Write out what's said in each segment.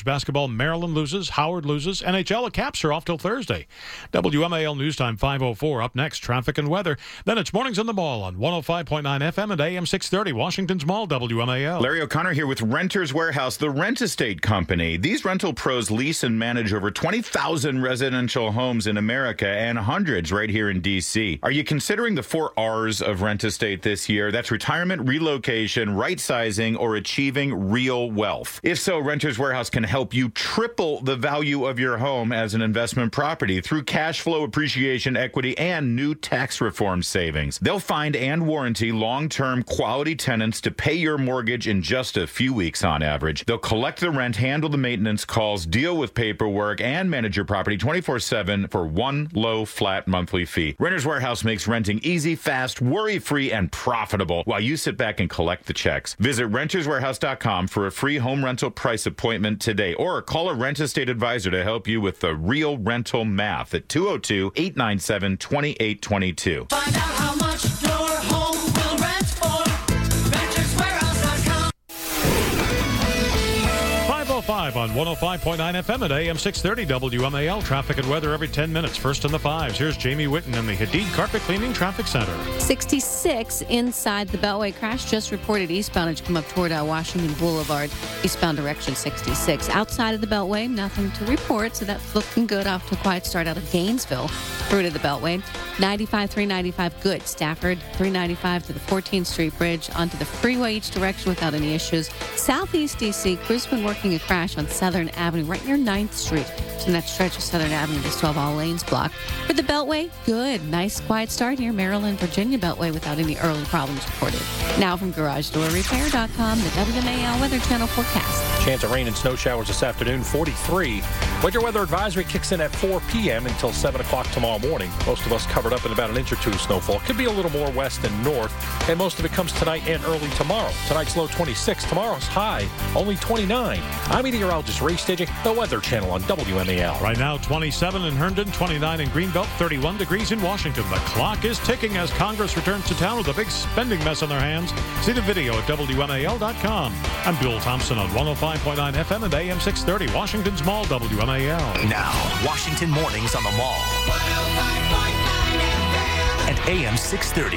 college basketball, Maryland loses, Howard loses. NHL, the Caps are off till Thursday. WMAL News Time 5:04. Up next, traffic and weather. Then it's Mornings on the Mall on 105.9 FM and AM 630, Washington's Mall, WMAL. Larry O'Connor here with Renters Warehouse, the rent estate company. These rental pros lease and manage over 20,000 residential homes in America and hundreds right here in D.C. Are you considering the 4 R's of rent estate this year? That's retirement, relocation, right sizing, or achieving real wealth. If so, Renters Warehouse can help you triple the value of your home as an investment property through cash flow appreciation, equity, and new tax reform savings. They'll find and warranty long-term quality tenants to pay your mortgage in just a few weeks on average. They'll collect the rent, handle the maintenance calls, deal with paperwork, and manage your property 24/7 for one low, flat monthly fee. Renters Warehouse makes renting easy, fast, worry-free, and profitable while you sit back and collect the checks. Visit renterswarehouse.com for a free home rental price appointment today, or call a rent estate advisor to help you with the real rental math at 202-897-2822. Find out how much your home will rent for. RentersWarehouse.com. 5:05 on 105.9 FM at AM 630 WMAL. Traffic and weather every 10 minutes. First in the 5s. Here's Jamie Whitten in the Hadid Carpet Cleaning Traffic Center. 66 inside the Beltway. Crash just reported eastbound as you come up toward Washington Boulevard. Eastbound direction 66. Outside of the Beltway, nothing to report, so that's looking good. Off to a quiet start out of Gainesville through to the Beltway. 95, 395, good. Stafford, 395 to the 14th Street Bridge onto the freeway each direction without any issues. Southeast D.C., crews been working a crash on Southern Avenue right near 9th Street. So that stretch of Southern Avenue is 12 all lanes blocked. For the Beltway, good. Nice quiet start here. Maryland, Virginia Beltway without any early problems reported. Now from GarageDoorRepair.com, the WMAL Weather Channel forecast. Chance of rain and snow showers this afternoon, 43. Winter weather advisory kicks in at 4 p.m. until 7 o'clock tomorrow morning. Most of us covered up in about an inch or two of snowfall. Could be a little more west and north, and most of it comes tonight and early tomorrow. Tonight's low 26, tomorrow's high only 29. I'm meteorologist Ray Stidgick, the Weather Channel on WMAL. Right now, 27 in Herndon, 29 in Greenbelt, 31 degrees in Washington. The clock is ticking as Congress returns to town with a big spending mess on their hands. See the video at WMAL.com. I'm Bill Thompson on 105.9 FM and AM 630, Washington's Mall, WMAL. Now, Washington Mornings on the Mall and AM 630.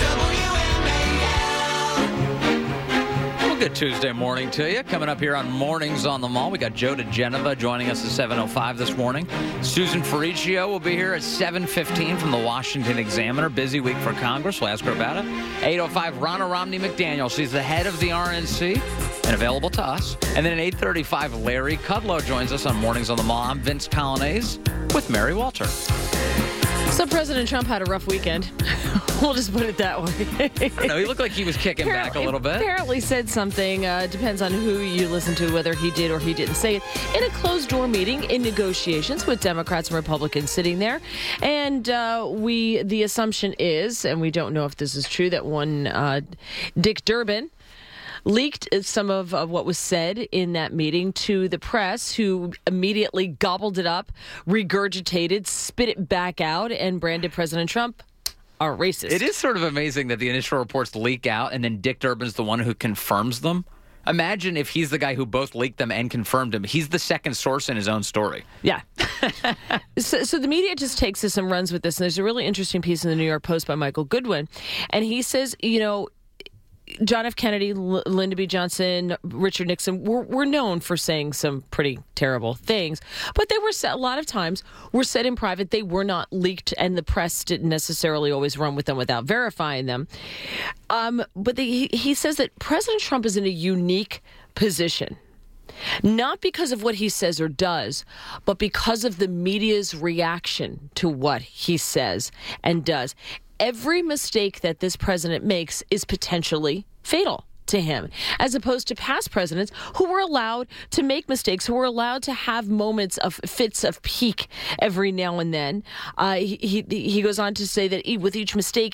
Good Tuesday morning to you. Coming up here on Mornings on the Mall, we got Joe DeGeneva joining us at 7:05 this morning. Susan Ferricchio will be here at 7:15 from the Washington Examiner. Busy week for Congress. We'll ask her about it. 8:05, Ronna Romney McDaniel. She's the head of the RNC and available to us. And then at 8:35, Larry Kudlow joins us on Mornings on the Mall. I'm Vince Colonnese with Mary Walter. So President Trump had a rough weekend. We'll just put it that way. No, he looked like he was kicking back a little bit. Apparently said something. Depends on who you listen to, whether he did or he didn't say it. In a closed-door meeting in negotiations with Democrats and Republicans sitting there. And the assumption is, and we don't know if this is true, that one Dick Durbin leaked some of what was said in that meeting to the press, who immediately gobbled it up, regurgitated, spit it back out, and branded President Trump a racist. It is sort of amazing that the initial reports leak out, and then Dick Durbin's the one who confirms them. Imagine if he's the guy who both leaked them and confirmed them. He's the second source in his own story. Yeah. So the media just takes this and runs with this. And there's a really interesting piece in the New York Post by Michael Goodwin. And he says, John F. Kennedy, Lyndon B. Johnson, Richard Nixon were known for saying some pretty terrible things, but they were said, a lot of times were said in private. They were not leaked, and the press didn't necessarily always run with them without verifying them. But he says that President Trump is in a unique position, not because of what he says or does, but because of the media's reaction to what he says and does. Every mistake that this president makes is potentially fatal to him, as opposed to past presidents who were allowed to make mistakes, who were allowed to have moments of fits of pique every now and then. He goes on to say that with each mistake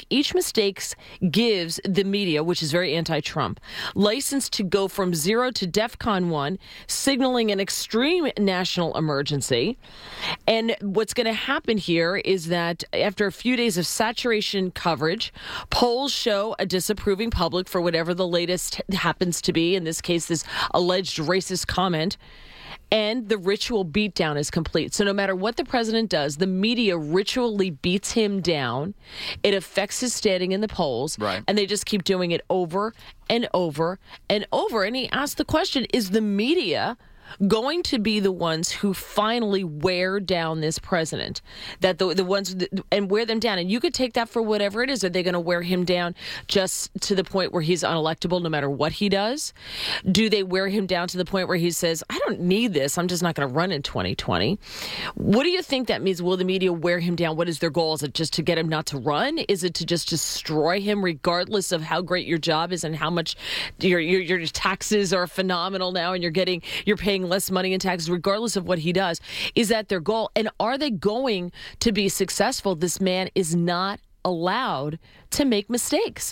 gives the media, which is very anti-Trump, license to go from zero to DEFCON 1, signaling an extreme national emergency. And what's going to happen here is that after a few days of saturation coverage, polls show a disapproving public for whatever the latest happens to be, in this case, this alleged racist comment. and the ritual beatdown is complete. So no matter what the president does, the media ritually beats him down. It affects his standing in the polls, Right. and they just keep doing it over and over and over. And he asked the question, is the media going to be the ones who finally wear down this president, that the ones and wear them down? And you could take that for whatever it is. Are they going to wear him down just to the point where he's unelectable no matter what he does? Do they wear him down to the point where he says, I don't need this, I'm just not going to run in 2020? What do you think that means? Will the media wear him down? What is their goal? Is it just to get him not to run? Is it to just destroy him regardless of how great your job is and how much your taxes are phenomenal now and you're paying less money in taxes regardless of what he does? Is that their goal? And are they going to be successful? This man is not allowed to make mistakes.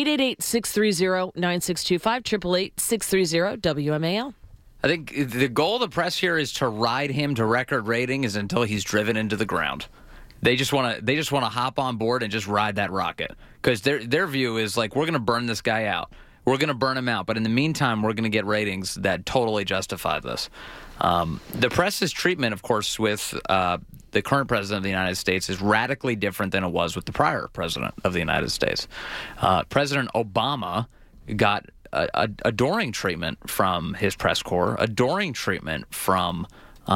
888-630-9625, 888-630-WMAL. I think the goal of the press here is to ride him to record ratings until he's driven into the ground. They just want to hop on board and just ride that rocket, because their view is like, we're going to burn this guy out. We're going to burn him out, but in the meantime, we're going to get ratings that totally justify this. The press's treatment, of course, with the current president of the United States is radically different than it was with the prior president of the United States. President Obama got adoring treatment from his press corps, adoring treatment from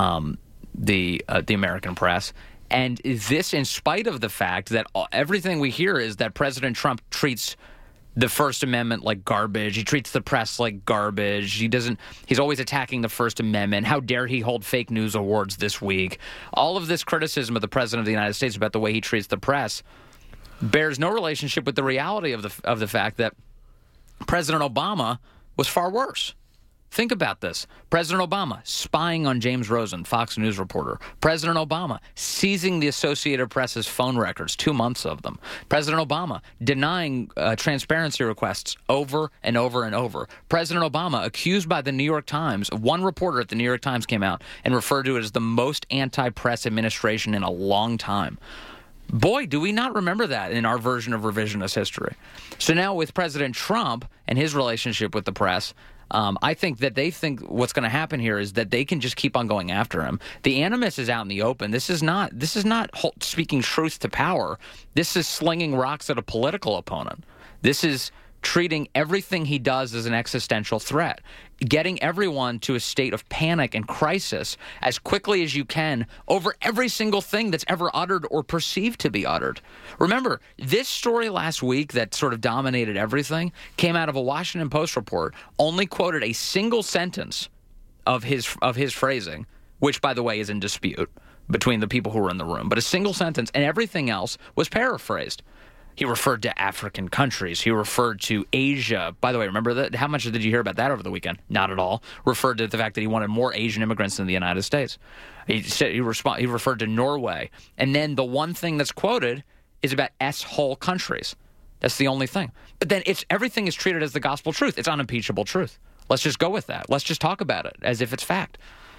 the American press. And this in spite of the fact that everything we hear is that President Trump treats the First Amendment like garbage. He treats the press like garbage. He's always attacking the First Amendment. How dare he hold fake news awards this week? All of this criticism of the President of the United States about the way he treats the press bears no relationship with the reality of the fact that President Obama was far worse. Think about this. President Obama spying on James Rosen, Fox News reporter. President Obama seizing the Associated Press's phone records, 2 months of them. President Obama denying transparency requests over and over and over. President Obama accused by the New York Times. One reporter at the New York Times came out and referred to it as the most anti-press administration in a long time. Boy, do we not remember that in our version of revisionist history. So now with President Trump and his relationship with the press, I think that they think what's going to happen here is that they can just keep on going after him. The animus is out in the open. This is not speaking truth to power. This is slinging rocks at a political opponent. This is treating everything he does as an existential threat, getting everyone to a state of panic and crisis as quickly as you can over every single thing that's ever uttered or perceived to be uttered. Remember, this story last week that sort of dominated everything came out of a Washington Post report, only quoted a single sentence of his phrasing, which, by the way, is in dispute between the people who were in the room, but a single sentence, and everything else was paraphrased. He referred to African countries. He referred to Asia. By the way, remember that? How much did you hear about that over the weekend? Not at all. Referred to the fact that he wanted more Asian immigrants in the United States. He said he referred to Norway. And then the one thing that's quoted is about S-whole countries. That's the only thing. But then everything is treated as the gospel truth. It's unimpeachable truth. Let's just go with that. Let's just talk about it as if it's fact.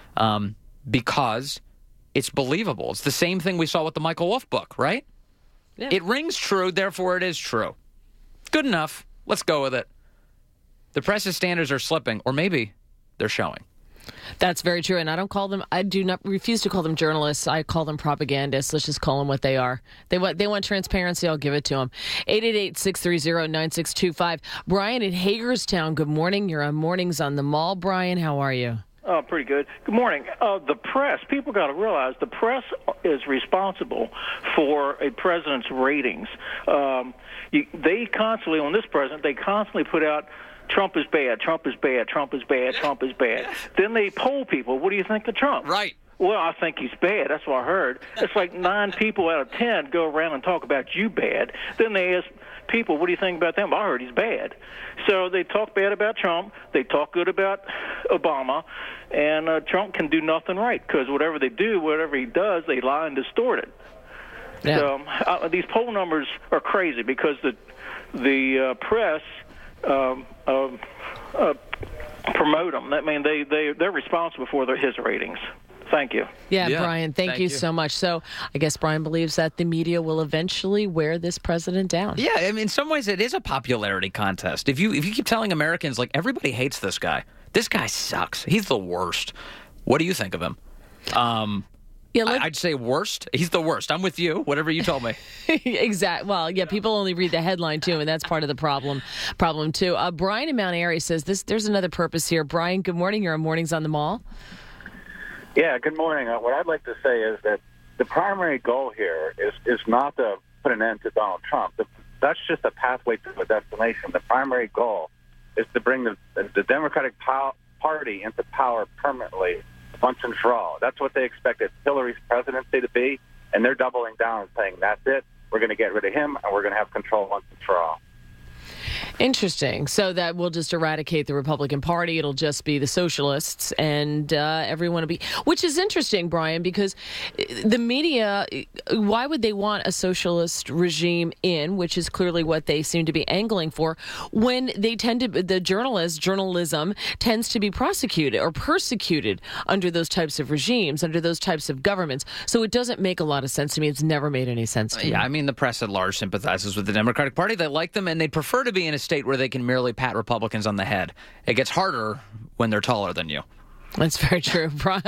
Because it's believable. It's the same thing we saw with the Michael Wolff book, right? Yeah. It rings true, therefore it is true. Good enough. Let's go with it. The press's standards are slipping, or maybe they're showing. That's very true, and I do not refuse to call them journalists. I call them propagandists. Let's just call them what they are. They want transparency. I'll give it to them. 888-630-9625. Brian in Hagerstown, good morning. You're on Mornings on the Mall. Brian, how are you? Oh, pretty good. Good morning. The press, people got to realize the press is responsible for a president's ratings. They constantly, on this president, they constantly put out Trump is bad, Trump is bad, Trump is bad, Trump is bad. Then they poll people, what do you think of Trump? Right. Well, I think he's bad. That's what I heard. It's like 9 people out of 10 go around and talk about you bad. Then they ask people, what do you think about them? I heard he's bad. So they talk bad about Trump. They talk good about Obama. And Trump can do nothing right because whatever they do, whatever he does, they lie and distort it. Yeah. So these poll numbers are crazy because the press promote them. I mean, they're responsible for his ratings. Thank you. Yeah, Brian, thank you so much. So I guess Brian believes that the media will eventually wear this president down. Yeah, I mean, in some ways it is a popularity contest. If you keep telling Americans, like, everybody hates this guy. This guy sucks. He's the worst. What do you think of him? Yeah, I'd say worst. He's the worst. I'm with you. Whatever you told me. Exactly. Well, yeah, people only read the headline, too, and that's part of the problem too. Brian in Mount Airy says there's another purpose here. Brian, good morning. You're on Mornings on the Mall. Yeah, good morning. What I'd like to say is that the primary goal here is not to put an end to Donald Trump. That's just a pathway to a destination. The primary goal is to bring the Democratic Party into power permanently, once and for all. That's what they expected Hillary's presidency to be, and they're doubling down and saying, that's it, we're going to get rid of him, and we're going to have control once and for all. Interesting. So that will just eradicate the Republican Party. It'll just be the socialists, and everyone will be... Which is interesting, Brian, because the media, why would they want a socialist regime in, which is clearly what they seem to be angling for, when they tend to... The journalism tends to be prosecuted or persecuted under those types of regimes, under those types of governments. So it doesn't make a lot of sense to me. It's never made any sense to me. Yeah, I mean, the press at large sympathizes with the Democratic Party. They like them, and they'd prefer to be in a state where they can merely pat Republicans on the head. It gets harder when they're taller than you. That's very true.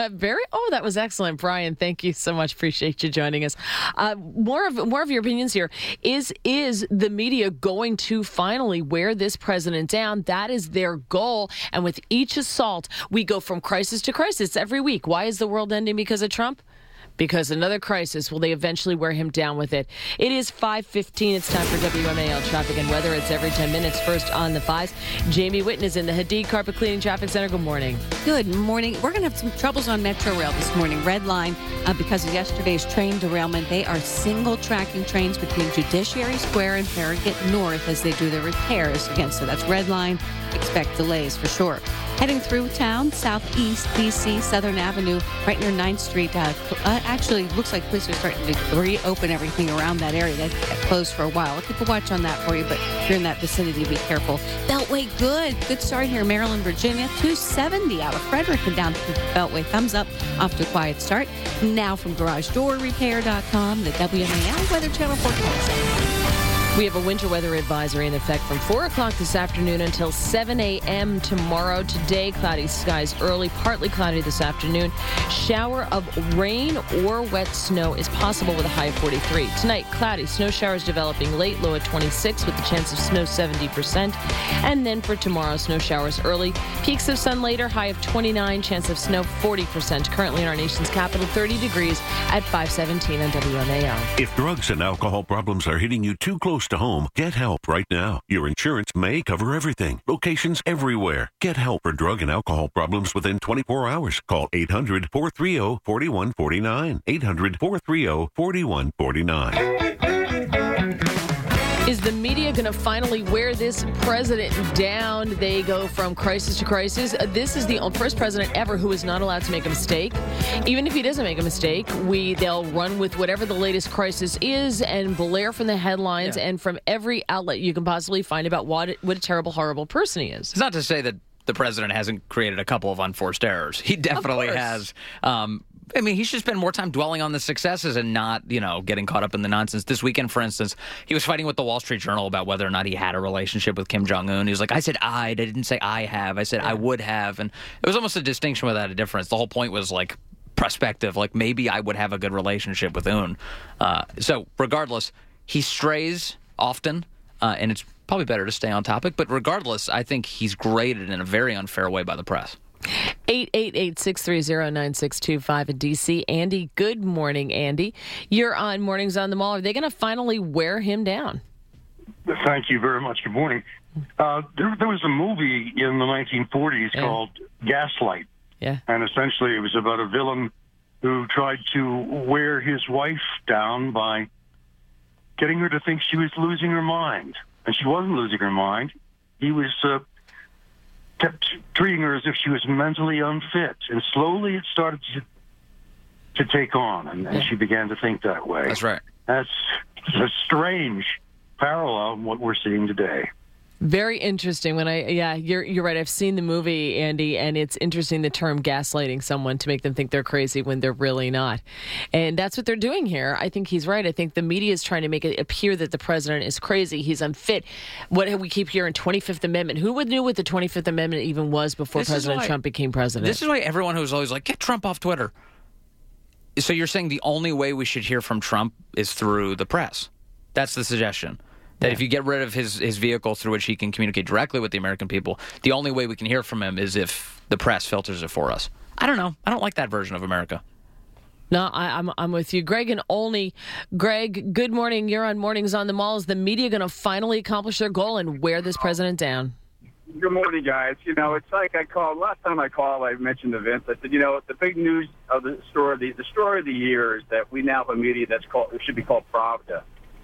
That was excellent, Brian. Thank you so much. Appreciate you joining us. More of your opinions here. Is the media going to finally wear this president down? That is their goal. And with each assault, we go from crisis to crisis every week. Why is the world ending because of Trump? Because another crisis, will they eventually wear him down with it? It is 5:15. It's time for WMAL Traffic and Weather. It's every 10 minutes. First on the 5s. Jamie Whitten is in the Hadid Carpet Cleaning Traffic Center. Good morning. Good morning. We're going to have some troubles on Metro Rail this morning. Red Line, because of yesterday's train derailment, they are single tracking trains between Judiciary Square and Farragut North as they do their repairs. Again, so that's Red Line. Expect delays for sure. Heading through town, southeast D.C., Southern Avenue, right near 9th Street. Actually, looks like police are starting to reopen everything around that area. That closed for a while. I'll keep a watch on that for you, but if you're in that vicinity, be careful. Beltway, good start here. Maryland, Virginia, 270 out of Frederick and down to the Beltway. Thumbs up, off to a quiet start. Now from GarageDoorRepair.com, the WMAL Weather Channel forecast. We have a winter weather advisory in effect from 4 o'clock this afternoon until 7 a.m. tomorrow. Today, cloudy skies early, partly cloudy this afternoon. Shower of rain or wet snow is possible with a high of 43. Tonight, cloudy, snow showers developing late, low at 26 with the chance of snow 70%. And then for tomorrow, snow showers early, peaks of sun later, high of 29, chance of snow 40%. Currently in our nation's capital, 30 degrees at 517 on WMAL. If drugs and alcohol problems are hitting you too close to home, get help right now. Your insurance may cover everything. Locations everywhere. Get help for drug and alcohol problems within 24 hours. Call 800-430-4149. 800-430-4149. Is the media going to finally wear this president down? They go from crisis to crisis. This is the first president ever who is not allowed to make a mistake. Even if he doesn't make a mistake, they'll run with whatever the latest crisis is and blare from the headlines and from every outlet you can possibly find about what a terrible, horrible person he is. It's not to say that the president hasn't created a couple of unforced errors. He definitely has. I mean, he should spend more time dwelling on the successes and not, getting caught up in the nonsense. This weekend, for instance, he was fighting with the Wall Street Journal about whether or not he had a relationship with Kim Jong-un. He was like, I said I didn't say I have. I said I would have. And it was almost a distinction without a difference. The whole point was like prospective, like maybe I would have a good relationship with Un. So regardless, he strays often, and it's probably better to stay on topic. But regardless, I think he's graded in a very unfair way by the press. 888-630-9625 in D.C. Andy, good morning, Andy. You're on Mornings on the Mall. Are they going to finally wear him down? Thank you very much. Good morning. There was a movie in the 1940s called Gaslight. Yeah. And essentially it was about a villain who tried to wear his wife down by getting her to think she was losing her mind. And she wasn't losing her mind. He was kept treating her as if she was mentally unfit. And slowly it started to take on, and she began to think that way. That's right. That's a strange parallel in what we're seeing today. Very interesting. You're right. I've seen the movie, Andy, and it's interesting the term gaslighting someone to make them think they're crazy when they're really not. And that's what they're doing here. I think he's right. I think the media is trying to make it appear that the president is crazy. He's unfit. What we keep hearing, 25th Amendment. Who would knew what the 25th Amendment even was before President Trump became president? This is why everyone who's always like, get Trump off Twitter. So you're saying the only way we should hear from Trump is through the press. That's the suggestion. That if you get rid of his vehicle through which he can communicate directly with the American people, the only way we can hear from him is if the press filters it for us. I don't know. I don't like that version of America. No, I'm with you. Greg and Olney. Greg, good morning. You're on Mornings on the Mall. Is the media going to finally accomplish their goal and wear this president down? Good morning, guys. It's like last time I called, I mentioned to Vince, I said, the big news of the story of the year is that we now have a media it should be called Pravda.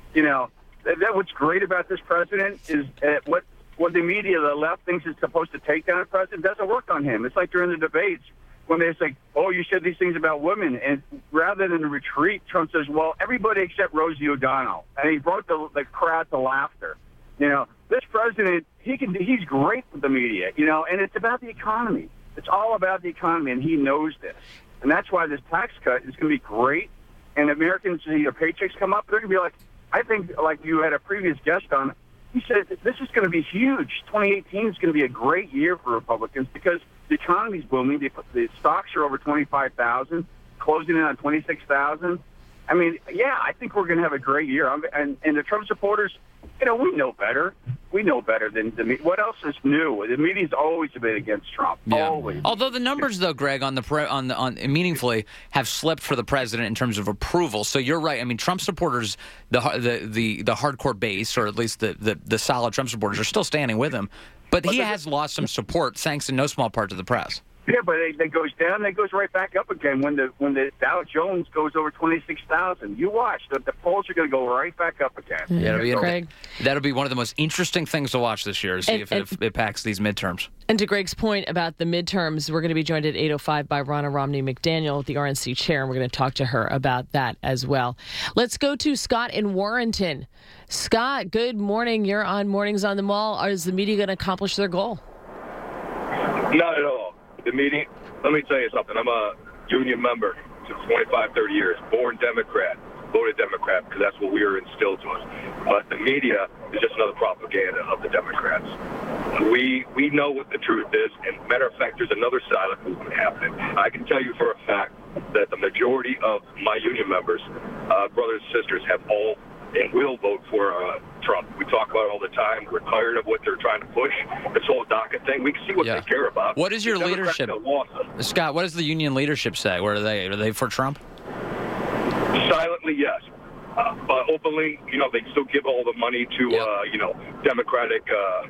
That what's great about this president is what the media, the left, thinks is supposed to take down the president doesn't work on him. It's like during the debates when they say, "Oh, you said these things about women," and rather than retreat, Trump says, "Well, everybody except Rosie O'Donnell," and he brought the crowd to laughter. This president, he's great with the media, and it's about the economy. It's all about the economy, and he knows this, and that's why this tax cut is going to be great. And Americans, their paychecks come up, they're going to be like. I think, like you had a previous guest on, he said this is going to be huge. 2018 is going to be a great year for Republicans because the economy's booming. The stocks are over 25,000, closing in on 26,000. I mean, I think we're going to have a great year. And the Trump supporters, we know better. We know better than the media. What else is new? The media's always been against Trump. Yeah. Always. Although the numbers, though, Greg, on meaningfully have slipped for the president in terms of approval. So you're right. I mean, Trump supporters, the hardcore base, or at least the solid Trump supporters, are still standing with him. But he has lost some support, thanks in no small part to the press. Yeah, but it goes down, it goes right back up again when the Dow Jones goes over 26,000. You watch, the polls are going to go right back up again. Yeah, that'll be one of the most interesting things to watch this year, to see if it packs these midterms. And to Greg's point about the midterms, we're going to be joined at 8:05 by Ronna Romney McDaniel, the RNC chair, and we're going to talk to her about that as well. Let's go to Scott in Warrenton. Scott, good morning. You're on Mornings on the Mall. Is the media going to accomplish their goal? Not at all. The meeting, let me tell you something. I'm a union member since 25, 30 years. Born Democrat, voted Democrat because that's what we were instilled to us. But the media is just another propaganda of the Democrats. We know what the truth is. And matter of fact, there's another silent movement happening. I can tell you for a fact that the majority of my union members, brothers and sisters, have all and will vote for Trump. We talk about it all the time. We're tired of what they're trying to push. This whole DACA thing. We can see what they care about. What is your leadership, Scott? What does the union leadership say? Where are they? Are they for Trump? Silently, yes. But openly, they still give all the money to, Democratic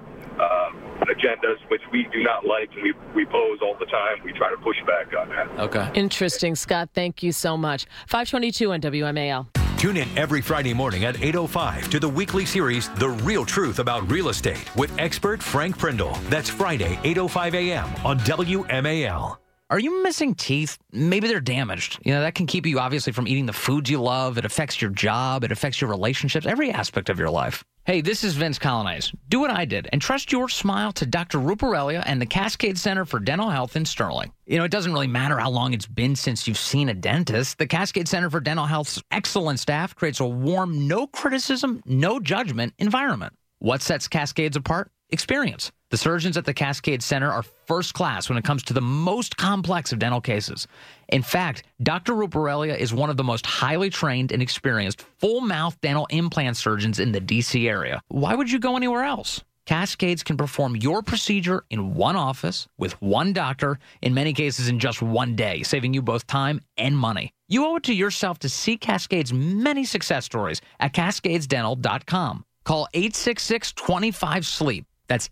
agendas, which we do not like, and we oppose all the time. We try to push back on that. Okay. Interesting, Scott. Thank you so much. 522 on WMAL. Tune in every Friday morning at 8:05 to the weekly series, The Real Truth About Real Estate, with expert Frank Prindle. That's Friday, 8:05 a.m. on WMAL. Are you missing teeth? Maybe they're damaged. That can keep you, obviously, from eating the foods you love. It affects your job. It affects your relationships, every aspect of your life. Hey, this is Vince Colonnese. Do what I did and trust your smile to Dr. Ruparelia and the Cascade Center for Dental Health in Sterling. It doesn't really matter how long it's been since you've seen a dentist. The Cascade Center for Dental Health's excellent staff creates a warm, no criticism, no judgment environment. What sets Cascades apart? Experience. The surgeons at the Cascade Center are first class when it comes to the most complex of dental cases. In fact, Dr. Ruparelia is one of the most highly trained and experienced full-mouth dental implant surgeons in the D.C. area. Why would you go anywhere else? Cascades can perform your procedure in one office with one doctor, in many cases in just one day, saving you both time and money. You owe it to yourself to see Cascades' many success stories at cascadesdental.com. Call 866-25-SLEEP. That's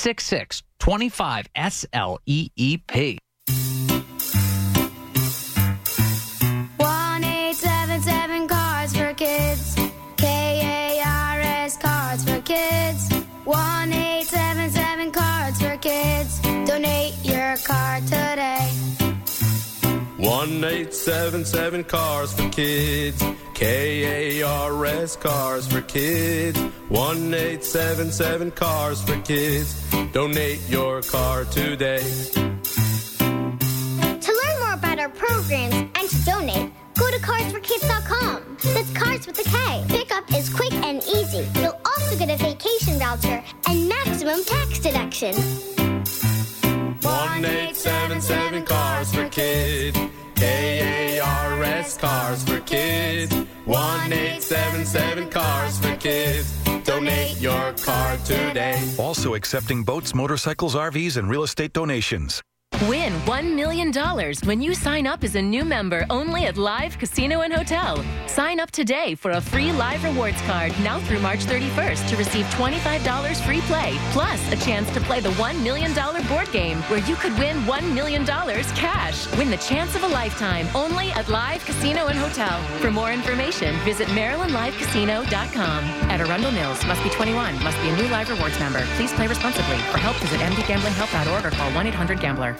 866-25-SLEEP. 1-877 Cards for Kids. KARS Cards for Kids. 1-877 Cards for Kids. Donate your card today. 1-877 Cars for Kids. KARS Cars for Kids. 1-877 Cars for Kids. Donate your car today. To learn more about our programs and to donate, go to carsforkids.com. That's Cars with a K. Pickup is quick and easy. You'll also get a vacation voucher and maximum tax deduction. 1-877 Cars for Kids. KARS Cars for Kids. 1-877 Cars for Kids. Donate your car today. Also accepting boats, motorcycles, RVs, and real estate donations. Win $1 million when you sign up as a new member only at Live Casino and Hotel. Sign up today for a free Live Rewards card now through March 31st to receive $25 free play, plus a chance to play the $1 million board game where you could win $1 million cash. Win the chance of a lifetime only at Live Casino and Hotel. For more information, visit MarylandLiveCasino.com. At Arundel Mills, must be 21, must be a new Live Rewards member. Please play responsibly. For help, visit mdgamblinghelp.org or call 1-800-GAMBLER.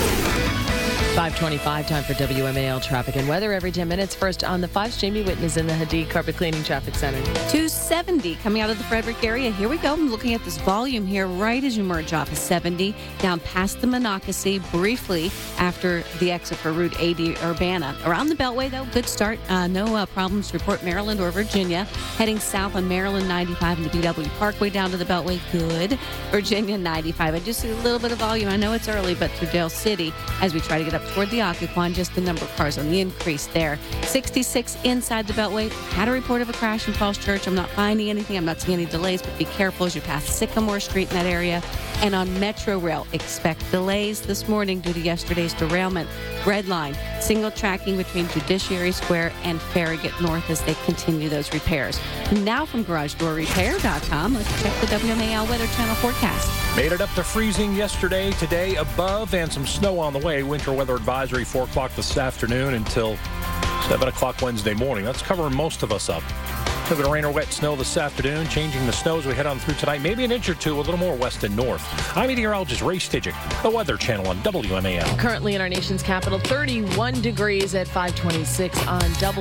5:25, time for WMAL traffic and weather every 10 minutes. First on the 5's Jamie Whitten is in the Hadid Carpet Cleaning Traffic Center. 270 coming out of the Frederick area. Here we go. I'm looking at this volume here right as you merge off of 70 down past the Monocacy briefly after the exit for Route 80 Urbana. Around the Beltway, though, good start. No problems to report Maryland or Virginia. Heading south on Maryland 95 and the BW Parkway down to the Beltway, good. Virginia 95. I just see a little bit of volume. I know it's early, but through Dale City as we try to get up toward the Occoquan, just the number of cars on the increase there. 66 inside the Beltway. Had a report of a crash in Falls Church. I'm not finding anything. I'm not seeing any delays, but be careful as you pass Sycamore Street in that area. And on Metro Rail, expect delays this morning due to yesterday's derailment. Red line, single tracking between Judiciary Square and Farragut North as they continue those repairs. Now from GarageDoorRepair.com, let's check the WMAL Weather Channel forecast. Made it up to freezing yesterday, today above, and some snow on the way. Winter weather advisory 4 o'clock this afternoon until 7 o'clock Wednesday morning. That's covering most of us up. A bit of rain or wet snow this afternoon, changing the snow as we head on through tonight. Maybe an inch or two, a little more west and north. I'm meteorologist Ray Stidgick, the Weather Channel on WMAL. Currently in our nation's capital, 31 degrees at 526 on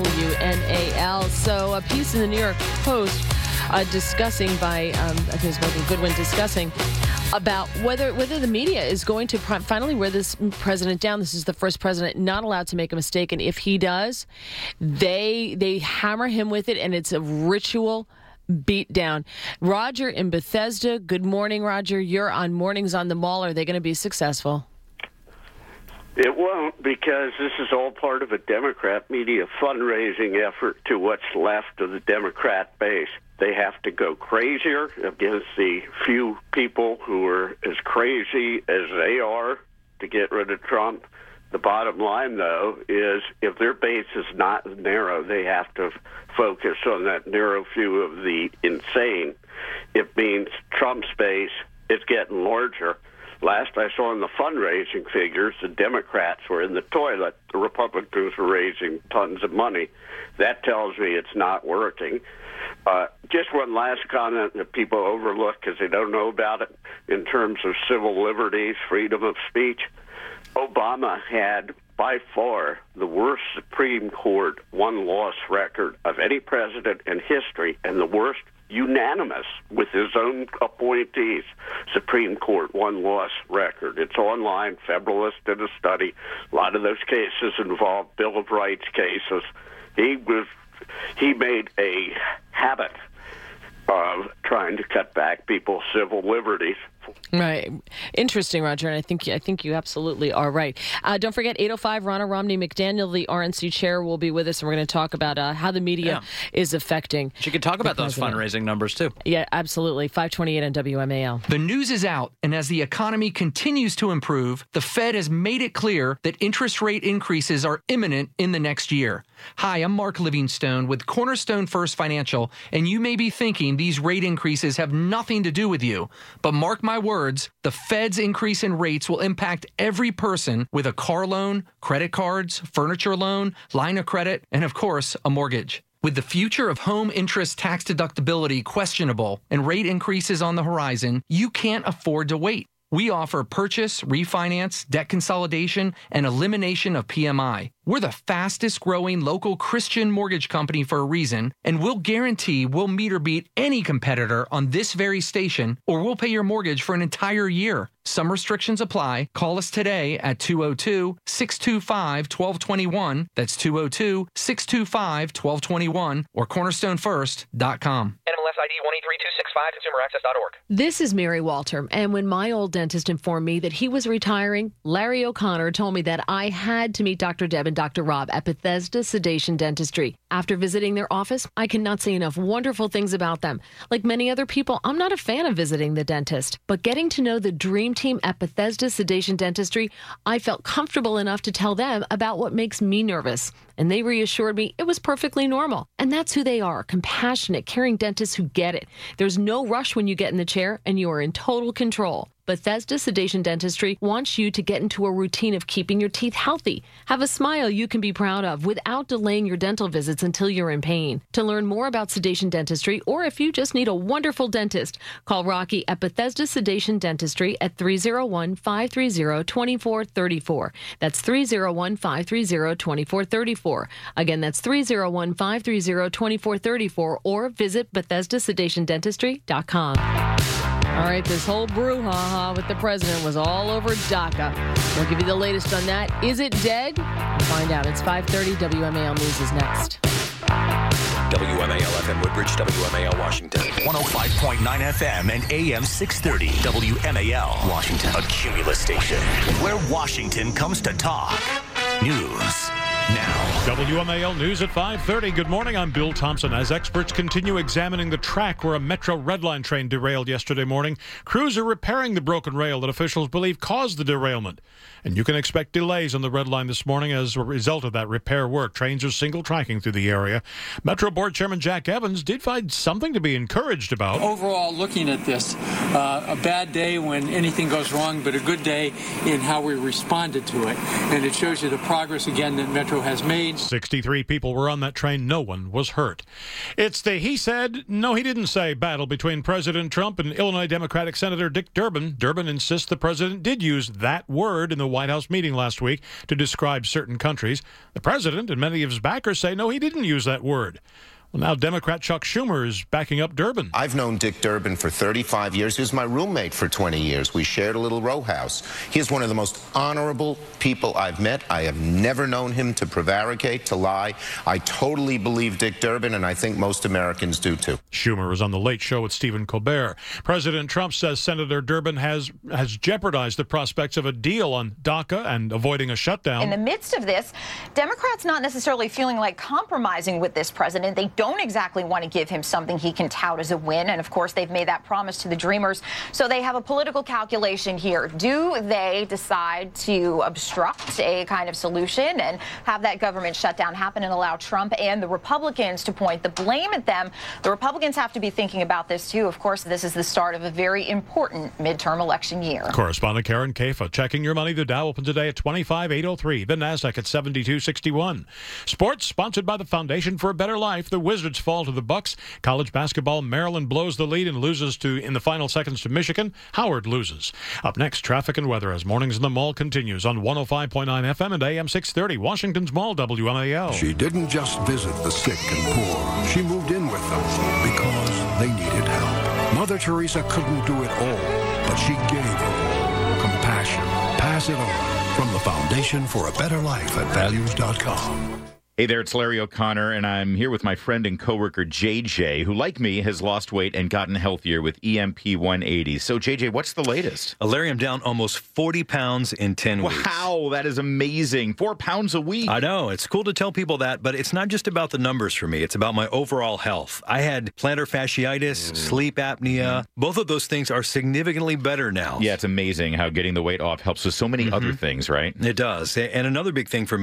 WMAL. So a piece in the New York Post discussing by, I think it's Michael Goodwin, discussing about whether the media is going to finally wear this president down. This is the first president not allowed to make a mistake, and if he does, they hammer him with it, and it's a ritual beatdown. Roger in Bethesda. Good morning, Roger. You're on Mornings on the Mall. Are they going to be successful? It won't, because this is all part of a Democrat media fundraising effort to what's left of the Democrat base. They have to go crazier against the few people who are as crazy as they are to get rid of Trump. The bottom line, though, is if their base is not narrow, they have to focus on that narrow few of the insane. It means Trump's base is getting larger. Last I saw in the fundraising figures, the Democrats were in the toilet. The Republicans were raising tons of money. That tells me it's not working. Just one last comment that people overlook because they don't know about it in terms of civil liberties, freedom of speech. Obama had by far the worst Supreme Court one-loss record of any president in history, and the worst unanimous with his own appointees Supreme Court one-loss record. It's online. Federalist did a study. A lot of those cases involved Bill of Rights cases. He made a habit of trying to cut back people's civil liberties. Right. Interesting, Roger, and I think you absolutely are right. Don't forget, 8:05, Ronna Romney McDaniel, the RNC chair, will be with us, and we're going to talk about how the media is affecting. She could talk about those fundraising numbers, too. Yeah, absolutely. 528 on WMAL. The news is out, and as the economy continues to improve, the Fed has made it clear that interest rate increases are imminent in the next year. Hi, I'm Mark Livingstone with Cornerstone First Financial, and you may be thinking these rate increases have nothing to do with you. But mark my words, the Fed's increase in rates will impact every person with a car loan, credit cards, furniture loan, line of credit, and of course, a mortgage. With the future of home interest tax deductibility questionable and rate increases on the horizon, you can't afford to wait. We offer purchase, refinance, debt consolidation, and elimination of PMI. We're the fastest growing local Christian mortgage company for a reason, and we'll guarantee we'll meet or beat any competitor on this very station, or we'll pay your mortgage for an entire year. Some restrictions apply. Call us today at 202-625-1221. That's 202-625-1221 or cornerstonefirst.com. NMLS ID 183265, consumeraccess.org. This is Mary Walter, and when my old dentist informed me that he was retiring, Larry O'Connor told me that I had to meet Dr. Deb and Dr. Rob at Bethesda Sedation Dentistry. After visiting their office, I cannot say enough wonderful things about them. Like many other people, I'm not a fan of visiting the dentist, but getting to know the dream team at Bethesda Sedation Dentistry, I felt comfortable enough to tell them about what makes me nervous. And they reassured me it was perfectly normal. And that's who they are, compassionate, caring dentists who get it. There's no rush when you get in the chair, and you are in total control. Bethesda Sedation Dentistry wants you to get into a routine of keeping your teeth healthy. Have a smile you can be proud of without delaying your dental visits until you're in pain. To learn more about sedation dentistry, or if you just need a wonderful dentist, call Rocky at Bethesda Sedation Dentistry at 301-530-2434. That's 301-530-2434. Again, that's 301-530-2434, or visit BethesdaSedationDentistry.com. All right, this whole brouhaha with the president was all over DACA. We'll give you the latest on that. Is it dead? We'll find out. It's 5:30. WMAL News is next. WMAL FM Woodbridge, WMAL Washington. 105.9 FM and AM 630. WMAL Washington. A Cumulus station where Washington comes to talk. News now. WMAL News at 5:30. Good morning. I'm Bill Thompson. As experts continue examining the track where a Metro Red Line train derailed yesterday morning, crews are repairing the broken rail that officials believe caused the derailment. And you can expect delays on the Red Line this morning as a result of that repair work. Trains are single tracking through the area. Metro Board Chairman Jack Evans did find something to be encouraged about. Overall, looking at this, a bad day when anything goes wrong, but a good day in how we responded to it. And it shows you the progress, again, that Metro has made. 63 people were on that train. No one was hurt. It's the he said, no he didn't say battle between President Trump and Illinois Democratic Senator Dick Durbin. Durbin insists the president did use that word in the White House meeting last week to describe certain countries. The president and many of his backers say no, he didn't use that word. Well, now Democrat Chuck Schumer is backing up Durbin. I've known Dick Durbin for 35 years. He was my roommate for 20 years. We shared a little row house. He is one of the most honorable people I've met. I have never known him to prevaricate, to lie. I totally believe Dick Durbin, and I think most Americans do too. Schumer was on The Late Show with Stephen Colbert. President Trump says Senator Durbin has jeopardized the prospects of a deal on DACA and avoiding a shutdown. In the midst of this, Democrats not necessarily feeling like compromising with this president. They don't exactly want to give him something he can tout as a win. And of course, they've made that promise to the Dreamers. So they have a political calculation here. Do they decide to obstruct a kind of solution and have that government shutdown happen and allow Trump and the Republicans to point the blame at them? The Republicans have to be thinking about this, too. Of course, this is the start of a very important midterm election year. Correspondent Karen Kafa checking your money. The Dow opened today at 25,803. The Nasdaq at 7261. Sports sponsored by the Foundation for a Better Life. The Wizards fall to the Bucks. College basketball, Maryland blows the lead and loses in the final seconds to Michigan. Howard loses. Up next, traffic and weather as Mornings in the Mall continues on 105.9 FM and AM 630. Washington's Mall, WMAL. She didn't just visit the sick and poor. She moved in with them because they needed help. Mother Teresa couldn't do it all, but she gave her all. Compassion. Pass it on. From the Foundation for a Better Life at values.com. Hey there, it's Larry O'Connor, and I'm here with my friend and coworker JJ, who, like me, has lost weight and gotten healthier with EMP 180. So, JJ, what's the latest? Larry, I'm down almost 40 pounds in 10 weeks. Wow, that is amazing. 4 pounds a week. I know. It's cool to tell people that, but it's not just about the numbers for me. It's about my overall health. I had plantar fasciitis, sleep apnea. Both of those things are significantly better now. Yeah, it's amazing how getting the weight off helps with so many other things, right? It does. And another big thing for me,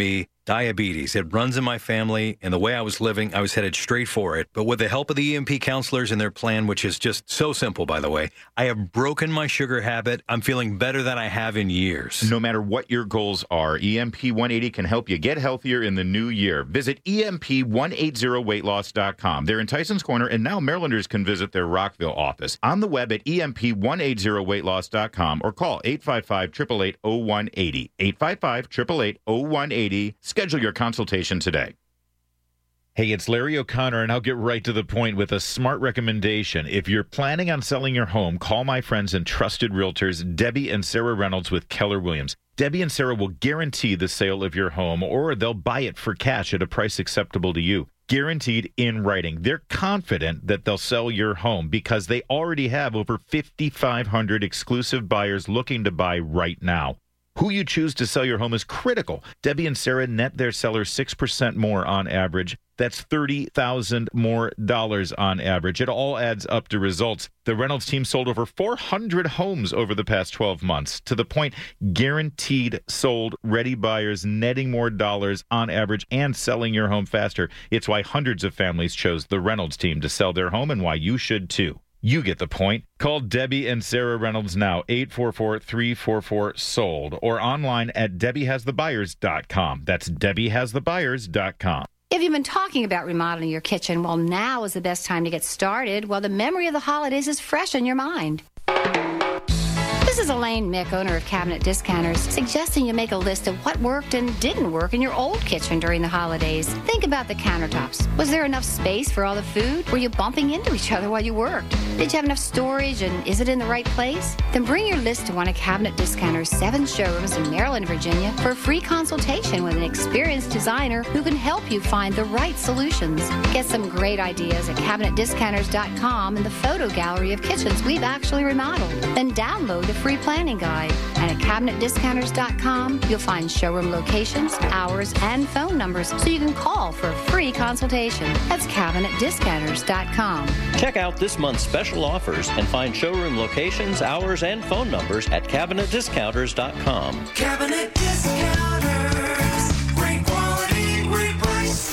Diabetes. It runs in my family, and the way I was living, I was headed straight for it. But with the help of the EMP counselors and their plan, which is just so simple, by the way, I have broken my sugar habit. I'm feeling better than I have in years. No matter what your goals are, EMP 180 can help you get healthier in the new year. Visit EMP180weightloss.com. They're in Tyson's Corner, and now Marylanders can visit their Rockville office. On the web at EMP180weightloss.com or call 855-888-0180. 855-888-0180. Schedule your consultation today. Hey, it's Larry O'Connor, and I'll get right to the point with a smart recommendation. If you're planning on selling your home, call my friends and trusted realtors, Debbie and Sarah Reynolds with Keller Williams. Debbie and Sarah will guarantee the sale of your home, or they'll buy it for cash at a price acceptable to you. Guaranteed in writing. They're confident that they'll sell your home because they already have over 5,500 exclusive buyers looking to buy right now. Who you choose to sell your home is critical. Debbie and Sarah net their sellers 6% more on average. That's $30,000 more on average. It all adds up to results. The Reynolds team sold over 400 homes over the past 12 months, to the point guaranteed sold, ready buyers netting more dollars on average and selling your home faster. It's why hundreds of families chose the Reynolds team to sell their home, and why you should too. You get the point. Call Debbie and Sarah Reynolds now, 844-344-SOLD, or online at DebbieHasTheBuyers.com. That's DebbieHasTheBuyers.com. If you've been talking about remodeling your kitchen, well, now is the best time to get started while the memory of the holidays is fresh in your mind. This is Elaine Mick, owner of Cabinet Discounters, suggesting you make a list of what worked and didn't work in your old kitchen during the holidays. Think about the countertops. Was there enough space for all the food? Were you bumping into each other while you worked? Did you have enough storage, and is it in the right place? Then bring your list to one of Cabinet Discounters' 7 showrooms in Maryland, Virginia for a free consultation with an experienced designer who can help you find the right solutions. Get some great ideas at CabinetDiscounters.com and the photo gallery of kitchens we've actually remodeled. Then download the free planning guide. And at CabinetDiscounters.com, you'll find showroom locations, hours, and phone numbers so you can call for a free consultation. That's CabinetDiscounters.com. Check out this month's special offers and find showroom locations, hours, and phone numbers at CabinetDiscounters.com. Cabinet Discounters. Great quality, great price.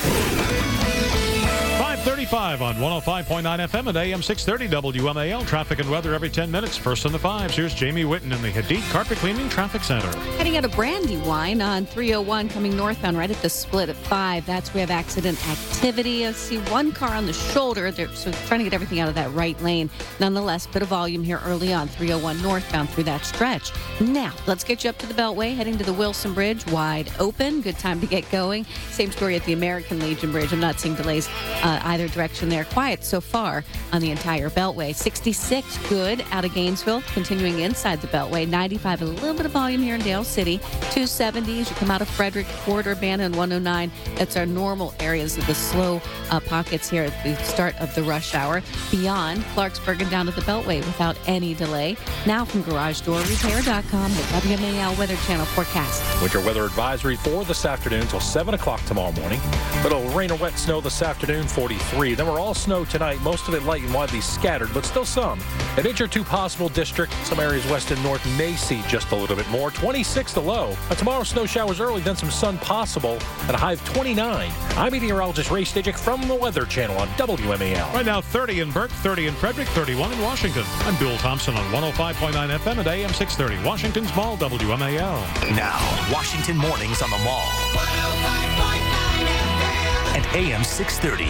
5:35 on 105.9 FM and AM 630 WMAL. Traffic and weather every 10 minutes. First in the fives. Here's Jamie Whitten in the Hadid Carpet Cleaning Traffic Center. Heading out of Brandywine on 301 coming northbound right at the split at 5. That's where we have accident activity. I see one car on the shoulder. They're trying to get everything out of that right lane. Nonetheless, bit of volume here early on 301 northbound through that stretch. Now, let's get you up to the Beltway. Heading to the Wilson Bridge. Wide open. Good time to get going. Same story at the American Legion Bridge. I'm not seeing delays either direction there. Quiet so far on the entire Beltway. 66 good out of Gainesville, continuing inside the Beltway. 95, a little bit of volume here in Dale City. 270 as you come out of Frederick, Ford, Urbana, and 109. That's our normal areas of the slow pockets here at the start of the rush hour. Beyond Clarksburg and down to the Beltway without any delay. Now from GarageDoorRepair.com, the WMAL Weather Channel forecast. Winter weather advisory for this afternoon until 7 o'clock tomorrow morning. Little rain or wet snow this afternoon, 43. Then we're all snow tonight, most of it light and widely scattered, but still some. An inch or two possible district. Some areas west and north may see just a little bit more. 26 the low. Tomorrow, snow showers early, then some sun possible at a high of 29. I'm meteorologist Ray Stajic from the Weather Channel on WMAL. Right now, 30 in Burke, 30 in Frederick, 31 in Washington. I'm Bill Thompson on 105.9 FM and AM 630. Washington's Mall, WMAL. Now, Washington mornings on the Mall. 105.9 FM. And AM 630.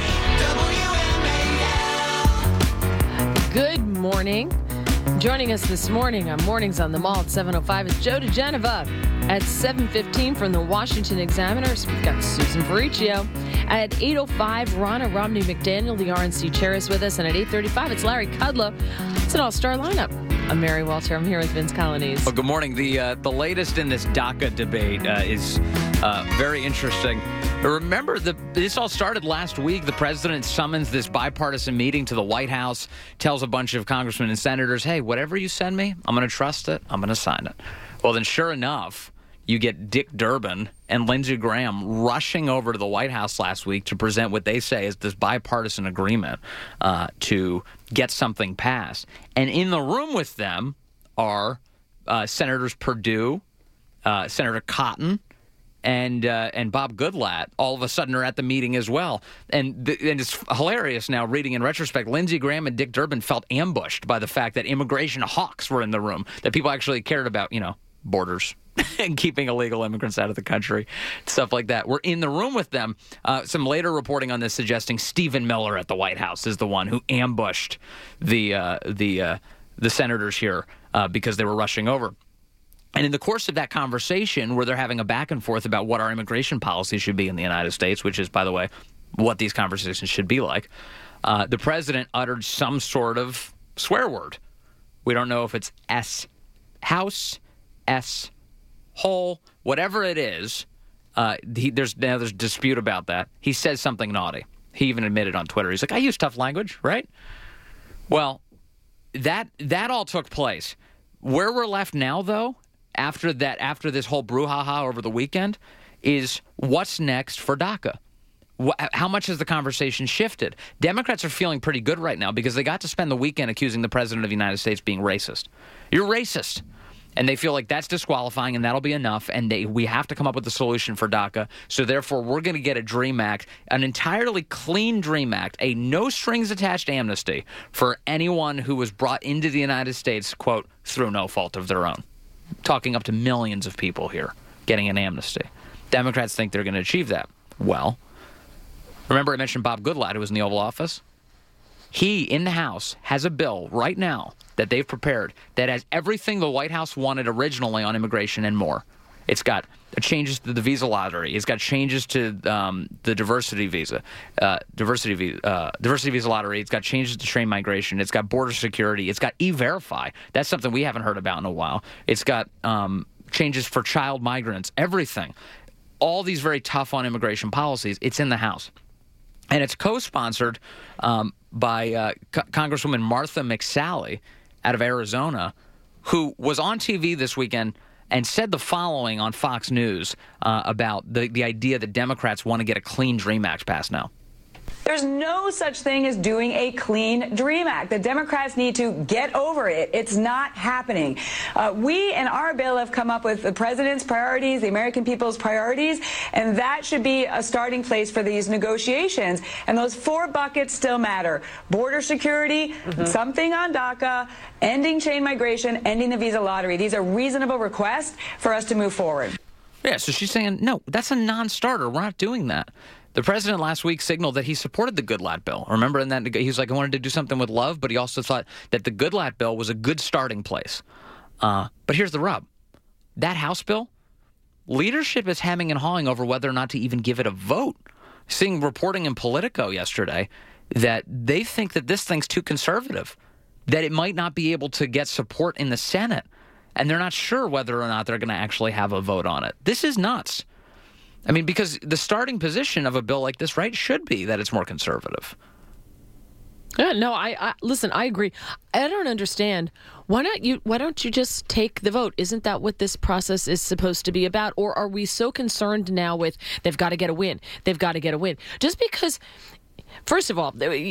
Good morning. Joining us this morning on Mornings on the Mall at 7:05 is Joe DeGeneva. At 7:15 from the Washington Examiners, we've got Susan Ferricchio. At 8:05, Ronna Romney McDaniel, the RNC chair, is with us. And at 8:35, it's Larry Kudlow. It's an all-star lineup. I'm Mary Walter. I'm here with Vince Colonnese. Well, good morning. The latest in this DACA debate is very interesting. Remember, this all started last week. The president summons this bipartisan meeting to the White House, tells a bunch of congressmen and senators, hey, whatever you send me, I'm going to trust it. I'm going to sign it. Well, then sure enough, you get Dick Durbin and Lindsey Graham rushing over to the White House last week to present what they say is this bipartisan agreement to get something passed. And in the room with them are Senators Perdue, Senator Cotton, and Bob Goodlatte all of a sudden are at the meeting as well. And it's hilarious now reading in retrospect. Lindsey Graham and Dick Durbin felt ambushed by the fact that immigration hawks were in the room, that people actually cared about, borders and keeping illegal immigrants out of the country, stuff like that. We're in the room with them. Some later reporting on this suggesting Stephen Miller at the White House is the one who ambushed the senators here because they were rushing over. And in the course of that conversation, where they're having a back and forth about what our immigration policy should be in the United States, which is, by the way, what these conversations should be like, the president uttered some sort of swear word. We don't know if it's S house, S hole, whatever it is. There's dispute about that. He says something naughty. He even admitted on Twitter. He's like, I use tough language, right? Well, that all took place. Where we're left now, though, after this whole brouhaha over the weekend, is what's next for DACA. How much has the conversation shifted? Democrats are feeling pretty good right now because they got to spend the weekend accusing the president of the United States being racist. You're racist. And they feel like that's disqualifying and that'll be enough, and we have to come up with a solution for DACA. So therefore, we're going to get a DREAM Act, an entirely clean DREAM Act, a no-strings-attached amnesty for anyone who was brought into the United States, quote, through no fault of their own. Talking up to millions of people here getting an amnesty. Democrats think they're going to achieve that. Well, remember I mentioned Bob Goodlatte, who was in the Oval Office? He, in the House, has a bill right now that they've prepared that has everything the White House wanted originally on immigration and more. It's got changes to the visa lottery. It's got changes to the diversity visa lottery. It's got changes to train migration. It's got border security. It's got E-Verify. That's something we haven't heard about in a while. It's got changes for child migrants, everything. All these very tough on immigration policies. It's in the House. And it's co-sponsored by Congresswoman Martha McSally out of Arizona, who was on TV this weekend and said the following on Fox News about the idea that Democrats want to get a clean DREAM Act passed now. There's no such thing as doing a clean DREAM Act. The Democrats need to get over it. It's not happening. We in our bill have come up with the president's priorities, the American people's priorities, and that should be a starting place for these negotiations. And those 4 buckets still matter. Border security, something on DACA, ending chain migration, ending the visa lottery. These are reasonable requests for us to move forward. Yeah, so she's saying, no, that's a non-starter. We're not doing that. The president last week signaled that he supported the Goodlatte bill. Remember, in that he was like, I wanted to do something with love, but he also thought that the Goodlatte bill was a good starting place. But here's the rub. That House bill, leadership is hemming and hawing over whether or not to even give it a vote. Seeing reporting in Politico yesterday that they think that this thing's too conservative, that it might not be able to get support in the Senate, and they're not sure whether or not they're going to actually have a vote on it. This is nuts. I mean, because the starting position of a bill like this, right, should be that it's more conservative. Yeah, no, I listen, I agree. I don't understand. Why don't you just take the vote? Isn't that what this process is supposed to be about? Or are we so concerned now with they've got to get a win? They've got to get a win. Just because, first of all,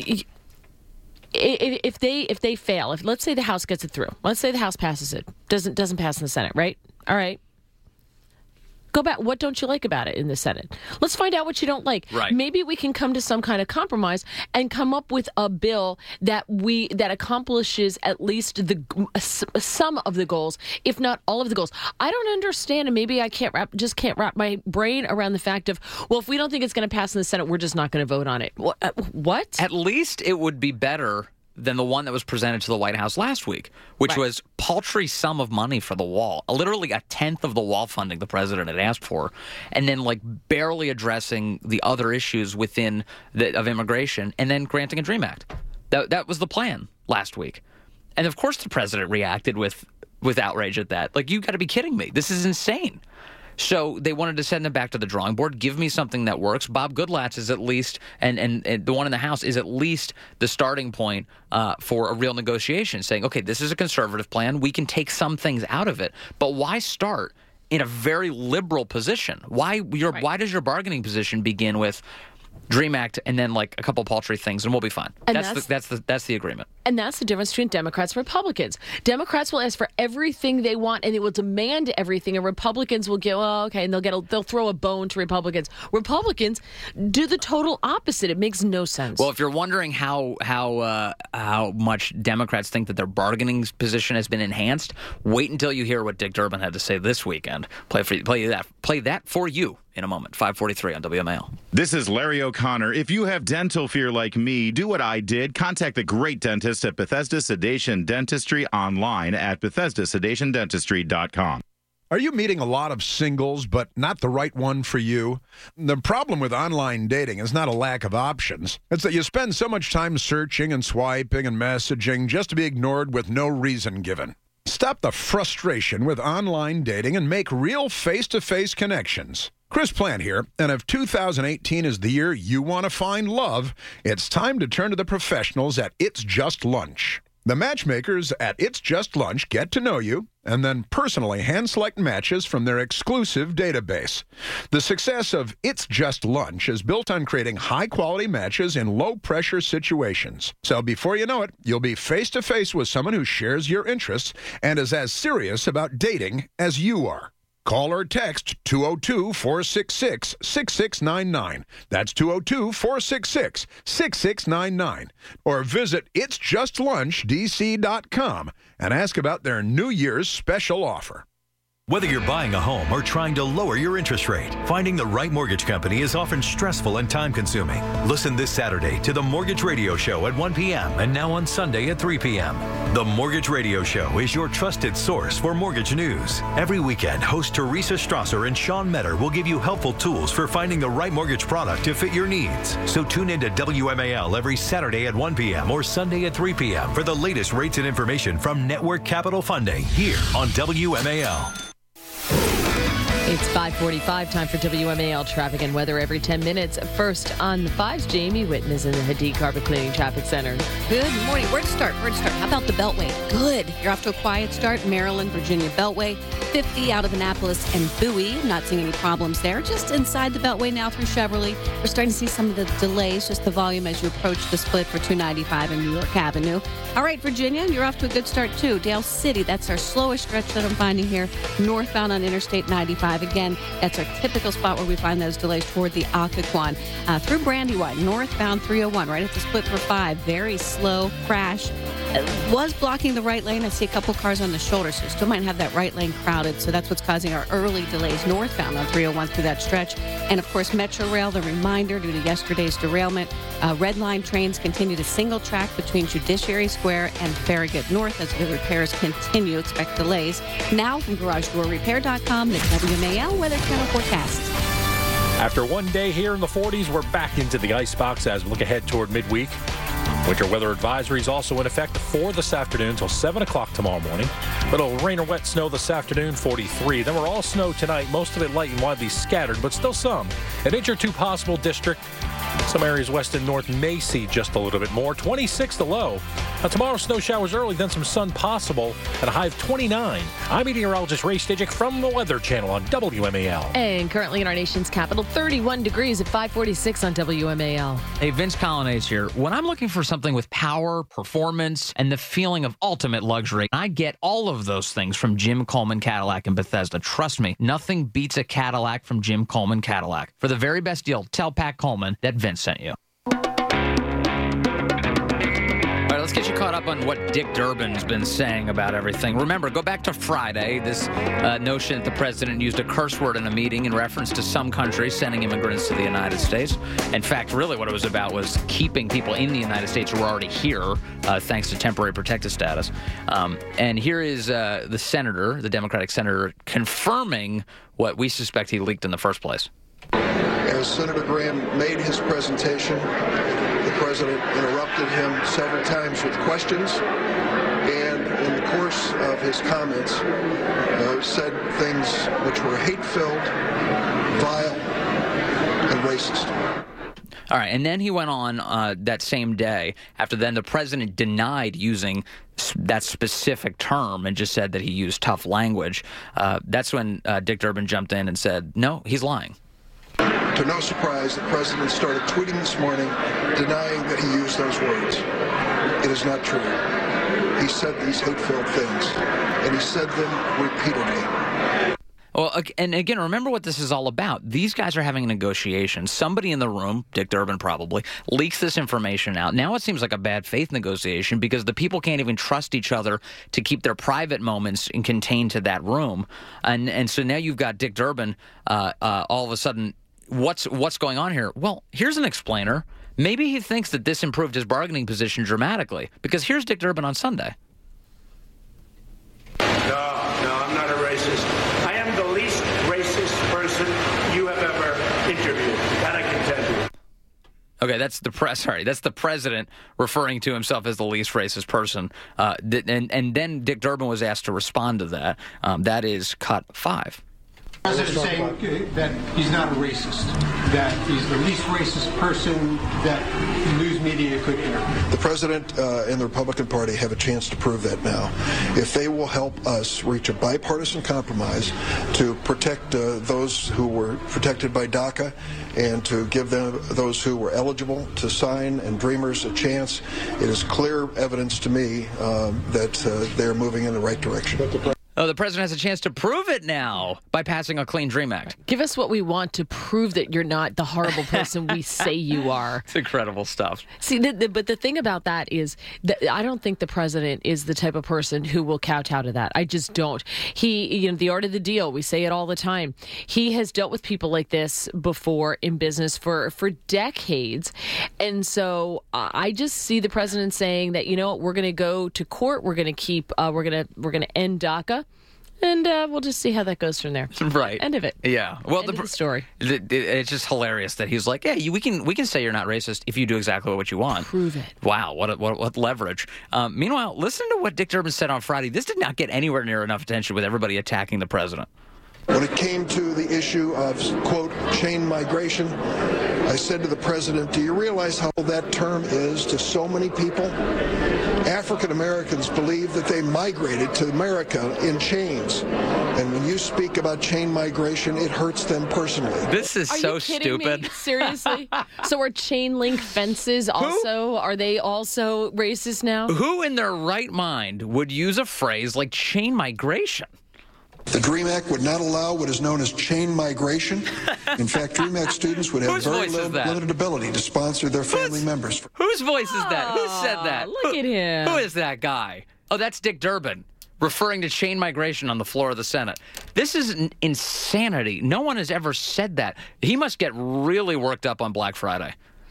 if they fail, if let's say the House gets it through, let's say the House passes it, doesn't pass in the Senate, right? All right. Go back. What don't you like about it in the Senate? Let's find out what you don't like. Right. Maybe we can come to some kind of compromise and come up with a bill that accomplishes at least some of the goals, if not all of the goals. I don't understand, and maybe I can't wrap my brain around the fact of, well, if we don't think it's going to pass in the Senate, we're just not going to vote on it. What? At least it would be better than the one that was presented to the White House last week, which was paltry sum of money for the wall, literally a tenth of the wall funding the president had asked for, and then like barely addressing the other issues within of immigration, and then granting a DREAM Act. That was the plan last week. And of course the president reacted with outrage at that. Like, you got to be kidding me. This is insane. So they wanted to send them back to the drawing board, give me something that works. Bob Goodlatte is at least, and the one in the House is at least the starting point for a real negotiation, saying, okay, this is a conservative plan. We can take some things out of it. But why start in a very liberal position? Why does your bargaining position begin with, DREAM Act, and then like a couple paltry things, and we'll be fine. And That's the agreement. And that's the difference between Democrats and Republicans. Democrats will ask for everything they want, and they will demand everything, and Republicans will go, oh, okay, and they'll throw a bone to Republicans. Republicans do the total opposite. It makes no sense. Well, if you're wondering how much Democrats think that their bargaining position has been enhanced, wait until you hear what Dick Durbin had to say this weekend. Play that for you in a moment. 5:43 on WMAL. This is Larry O'Connor. If you have dental fear like me, do what I did. Contact the great dentist at Bethesda Sedation Dentistry online at BethesdaSedationDentistry.com. Are you meeting a lot of singles, but not the right one for you? The problem with online dating is not a lack of options. It's that you spend so much time searching and swiping and messaging just to be ignored with no reason given. Stop the frustration with online dating and make real face-to-face connections. Chris Plant here, and if 2018 is the year you want to find love, it's time to turn to the professionals at It's Just Lunch. The matchmakers at It's Just Lunch get to know you and then personally hand-select matches from their exclusive database. The success of It's Just Lunch is built on creating high-quality matches in low-pressure situations. So before you know it, you'll be face-to-face with someone who shares your interests and is as serious about dating as you are. Call or text 202-466-6699. That's 202-466-6699. Or visit itsjustlunchdc.com and ask about their New Year's special offer. Whether you're buying a home or trying to lower your interest rate, finding the right mortgage company is often stressful and time-consuming. Listen this Saturday to the Mortgage Radio Show at 1 p.m. and now on Sunday at 3 p.m. The Mortgage Radio Show is your trusted source for mortgage news. Every weekend, host Teresa Strasser and Sean Metter will give you helpful tools for finding the right mortgage product to fit your needs. So tune in to WMAL every Saturday at 1 p.m. or Sunday at 3 p.m. for the latest rates and information from Network Capital Funding here on WMAL. It's 5:45, time for WMAL traffic and weather every 10 minutes. First on the 5s, Jamie Whitten is in the Hadid Carpet Cleaning Traffic Center. Good morning. Where to start? How about the Beltway? Good. You're off to a quiet start. Maryland, Virginia Beltway. 50 out of Annapolis and Bowie. Not seeing any problems there. Just inside the Beltway now through Cheverly. We're starting to see some of the delays, just the volume as you approach the split for 295 and New York Avenue. All right, Virginia, you're off to a good start too. Dale City, that's our slowest stretch that I'm finding here. Northbound on Interstate 95. Again, that's our typical spot where we find those delays toward the Occoquan. Through Brandywine, northbound 301, right at the split for 5. Very slow crash. Was blocking the right lane. I see a couple cars on the shoulder, so still might have that right lane crowded. So that's what's causing our early delays northbound on 301 through that stretch. And of course, Metro Rail, the reminder due to yesterday's derailment. Red Line trains continue to single track between Judiciary Square and Farragut North as the repairs continue. Expect delays. Now from GarageDoorRepair.com, the WMAL Weather Channel forecast. After one day here in the 40s, we're back into the icebox as we look ahead toward midweek. Winter weather advisory is also in effect for this afternoon until 7 o'clock tomorrow morning. Little rain or wet snow this afternoon, 43. Then we're all snow tonight, most of it light and widely scattered, but still some. An inch or two possible district. Some areas west and north may see just a little bit more. 26 the low. Now tomorrow, snow showers early, then some sun possible at a high of 29. I'm meteorologist Ray Stajic from the Weather Channel on WMAL. And currently in our nation's capital, 31 degrees at 546 on WMAL. Hey, Vince Colonnese here. When I'm looking for something with power, performance, and the feeling of ultimate luxury, I get all of those things from Jim Coleman Cadillac in Bethesda. Trust me, nothing beats a Cadillac from Jim Coleman Cadillac. For the very best deal, tell Pat Coleman that Vince sent you. All right, let's get you caught up on what Dick Durbin's been saying about everything. Remember, go back to Friday, this notion that the president used a curse word in a meeting in reference to some countries sending immigrants to the United States. In fact, really what it was about was keeping people in the United States who were already here, thanks to temporary protected status. And here is the senator, the Democratic senator, confirming what we suspect he leaked in the first place. As Senator Graham made his presentation, the president interrupted him several times with questions, and in the course of his comments, said things which were hate-filled, vile, and racist. All right, and then he went on that same day. After then, the president denied using that specific term and just said that he used tough language. That's when Dick Durbin jumped in and said, no, he's lying. To no surprise, the president started tweeting this morning denying that he used those words. It is not true. He said these hate-filled things, and he said them repeatedly. Well, and again, remember what this is all about. These guys are having a negotiation. Somebody in the room, Dick Durbin probably, leaks this information out. Now it seems like a bad faith negotiation because the people can't even trust each other to keep their private moments contained to that room. And so now you've got Dick Durbin all of a sudden, what's going on here? Well, here's an explainer. Maybe he thinks that this improved his bargaining position dramatically because here's Dick Durbin on Sunday. No, I'm not a racist. I am the least racist person you have ever interviewed. That I can tell you. Okay, that's the president referring to himself as the least racist person. And then Dick Durbin was asked to respond to that. That is cut 5. The president saying that he's not a racist, that he's the least racist person that news media could hear. The president and the Republican Party have a chance to prove that now. If they will help us reach a bipartisan compromise to protect those who were protected by DACA and to give them those who were eligible to sign and Dreamers a chance, it is clear evidence to me that they're moving in the right direction. Oh, the president has a chance to prove it now by passing a Clean Dream Act. Give us what we want to prove that you're not the horrible person we say you are. It's incredible stuff. See, but the thing about that is that I don't think the president is the type of person who will kowtow to that. I just don't. He, the art of the deal, we say it all the time. He has dealt with people like this before in business for decades. And so I just see the president saying that, we're going to go to court. We're going to keep, we're going to end DACA. And we'll just see how that goes from there. Right. End of it. Yeah. Well, End of the story. It's just hilarious that he's like, yeah, we can say you're not racist if you do exactly what you want. Prove it. Wow. What leverage. Meanwhile, listen to what Dick Durbin said on Friday. This did not get anywhere near enough attention with everybody attacking the president. When it came to the issue of, quote, chain migration, I said to the president, do you realize how that term is to so many people? African Americans believe that they migrated to America in chains. And when you speak about chain migration, it hurts them personally. This is so stupid. Me? Seriously? So are chain link fences are they also racist now? Who in their right mind would use a phrase like chain migration? The DREAM Act would not allow what is known as chain migration. In fact, DREAM Act students would have very limited ability to sponsor their family members. Whose voice is that? Who said that? Look at him. Who is that guy? Oh, that's Dick Durbin, referring to chain migration on the floor of the Senate. This is insanity. No one has ever said that. He must get really worked up on Black Friday.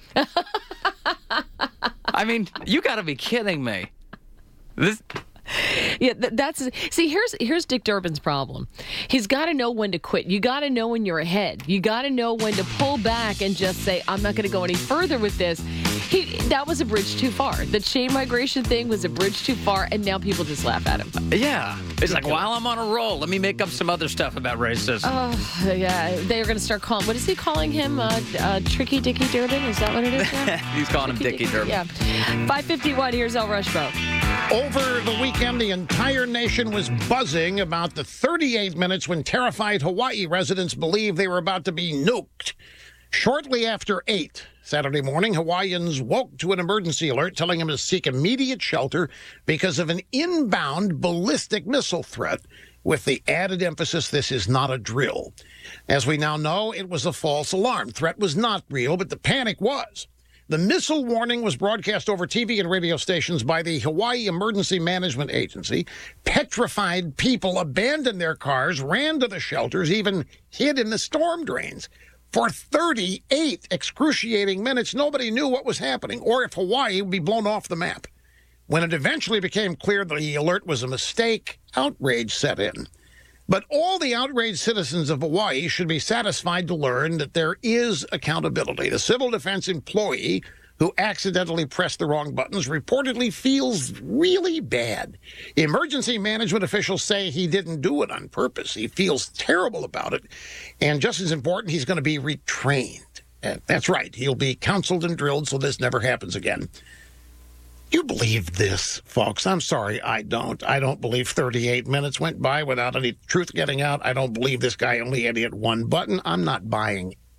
I mean, you got to be kidding me. Yeah, here's Dick Durbin's problem. He's got to know when to quit. You got to know when you're ahead. You got to know when to pull back and just say, I'm not going to go any further with this. That was a bridge too far. The chain migration thing was a bridge too far, and now people just laugh at him. Yeah. It's like, while I'm on a roll, let me make up some other stuff about racism. Oh, yeah. They're going to start calling, what is he calling him? Tricky Dickie Durbin? Is that what it is now? He's calling him Dickie Durbin. Yeah. 5:51, here's El Rushbo. Over the weekend, the entire nation was buzzing about the 38 minutes when terrified Hawaii residents believed they were about to be nuked. Shortly after 8 Saturday morning, Hawaiians woke to an emergency alert telling them to seek immediate shelter because of an inbound ballistic missile threat, with the added emphasis this is not a drill. As we now know, it was a false alarm. Threat was not real, but the panic was. The missile warning was broadcast over TV and radio stations by the Hawaii Emergency Management Agency. Petrified people abandoned their cars, ran to the shelters, even hid in the storm drains. For 38 excruciating minutes, nobody knew what was happening or if Hawaii would be blown off the map. When it eventually became clear that the alert was a mistake, outrage set in. But all the outraged citizens of Hawaii should be satisfied to learn that there is accountability. The civil defense employee who accidentally pressed the wrong buttons reportedly feels really bad. Emergency management officials say he didn't do it on purpose. He feels terrible about it. And just as important, he's going to be retrained. That's right. He'll be counseled and drilled so this never happens again. You believe this, folks? I'm sorry, I don't. I don't believe 38 minutes went by without any truth getting out. I don't believe this guy only had hit one button. I'm not buying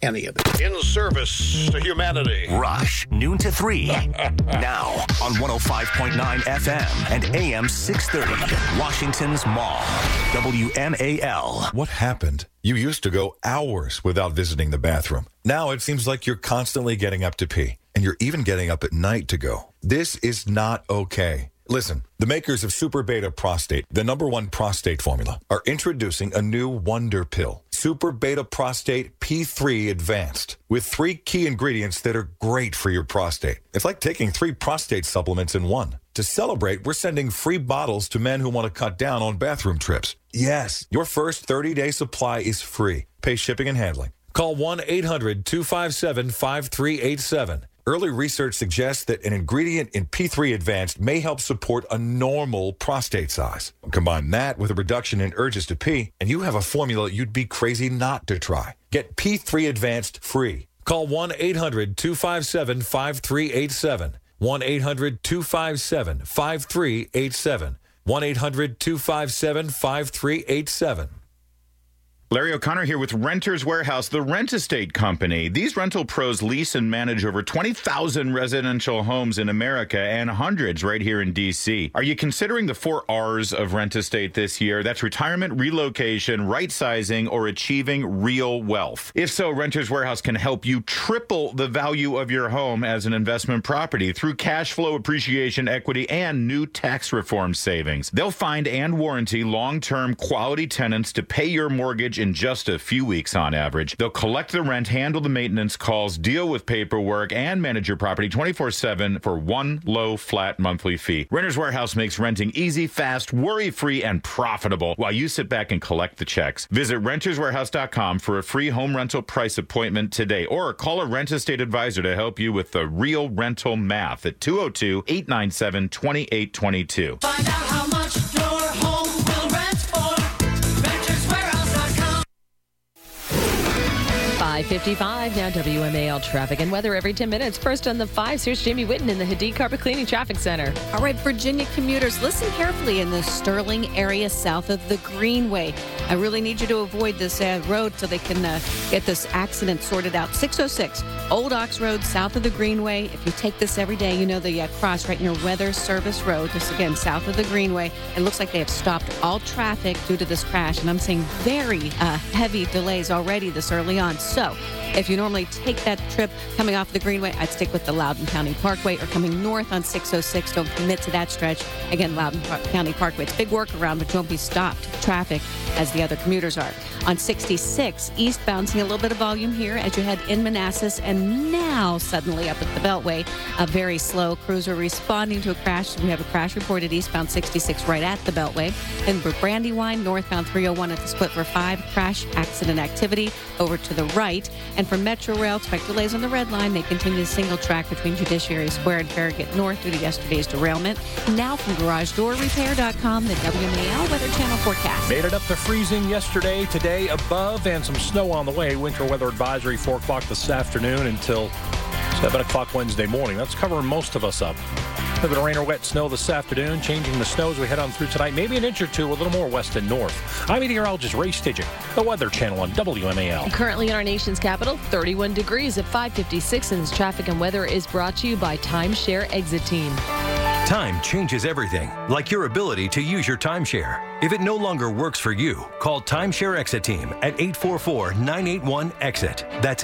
any of it. In service to humanity. Rush, noon to 3. Now on 105.9 FM and AM 630. Washington's Mall. WMAL. What happened? You used to go hours without visiting the bathroom. Now it seems like you're constantly getting up to pee, and you're even getting up at night to go. This is not okay. Listen, the makers of Super Beta Prostate, the #1 prostate formula, are introducing a new wonder pill, Super Beta Prostate P3 Advanced, with 3 key ingredients that are great for your prostate. It's like taking 3 prostate supplements in one. To celebrate, we're sending free bottles to men who want to cut down on bathroom trips. Yes, your first 30-day supply is free. Pay shipping and handling. Call 1-800-257-5387. Early research suggests that an ingredient in P3 Advanced may help support a normal prostate size. Combine that with a reduction in urges to pee, and you have a formula you'd be crazy not to try. Get P3 Advanced free. Call 1-800-257-5387. 1-800-257-5387. 1-800-257-5387. Larry O'Connor here with Renters Warehouse, the rent estate company. These rental pros lease and manage over 20,000 residential homes in America and hundreds right here in D.C. Are you considering the 4 R's of rent estate this year? That's retirement, relocation, right sizing, or achieving real wealth. If so, Renters Warehouse can help you triple the value of your home as an investment property through cash flow appreciation, equity, and new tax reform savings. They'll find and warranty long-term quality tenants to pay your mortgage in just a few weeks on average. They'll collect the rent, handle the maintenance calls, deal with paperwork, and manage your property 24/7 for one low, flat monthly fee. Renters Warehouse makes renting easy, fast, worry-free, and profitable while you sit back and collect the checks. Visit renterswarehouse.com for a free home rental price appointment today, or call a rent estate advisor to help you with the real rental math at 202-897-2822. Find out how much your home will rent for. RentersWarehouse.com. 5:55 now. WMAL traffic and weather every 10 minutes. First on the 5s, here's Jamie Whitten in the Hadid Carpet Cleaning Traffic Center. All right, Virginia commuters, listen carefully in the Sterling area south of the Greenway. I really need you to avoid this road so they can get this accident sorted out. 606 Old Ox Road south of the Greenway. If you take this every day, you know the cross right near Weather Service Road. This again south of the Greenway. It looks like they have stopped all traffic due to this crash, and I'm seeing very heavy delays already this early on. So if you normally take that trip coming off the Greenway, I'd stick with the Loudoun County Parkway, or coming north on 606. Don't commit to that stretch. Again, Loudoun County Parkway. It's a big workaround, but don't be stopped traffic as the other commuters are. On 66, eastbound, seeing a little bit of volume here as you head in Manassas, and now suddenly up at the Beltway, a very slow cruiser responding to a crash. We have a crash reported eastbound 66 right at the Beltway. And Brandywine, northbound 301 at the split for 5, crash accident activity over to the right. And for Metro Rail, expect delays on the Red Line. They continue to single track between Judiciary Square and Farragut North due to yesterday's derailment. Now from GarageDoorRepair.com, the WMAL Weather Channel forecast. Made it up to freezing yesterday, today above, and some snow on the way. Winter weather advisory 4 o'clock this afternoon until 7 o'clock Wednesday morning. That's covering most of us up. A little bit of rain or wet snow this afternoon, changing the snow as we head on through tonight. Maybe an inch or two, a little more west and north. I'm meteorologist Ray Stidgen, the Weather Channel on WMAL. Currently in our nation's capital, 31 degrees at 5:56, and this traffic and weather is brought to you by Timeshare Exit Team. Time changes everything, like your ability to use your timeshare. If it no longer works for you, call Timeshare Exit Team at 844-981-EXIT. That's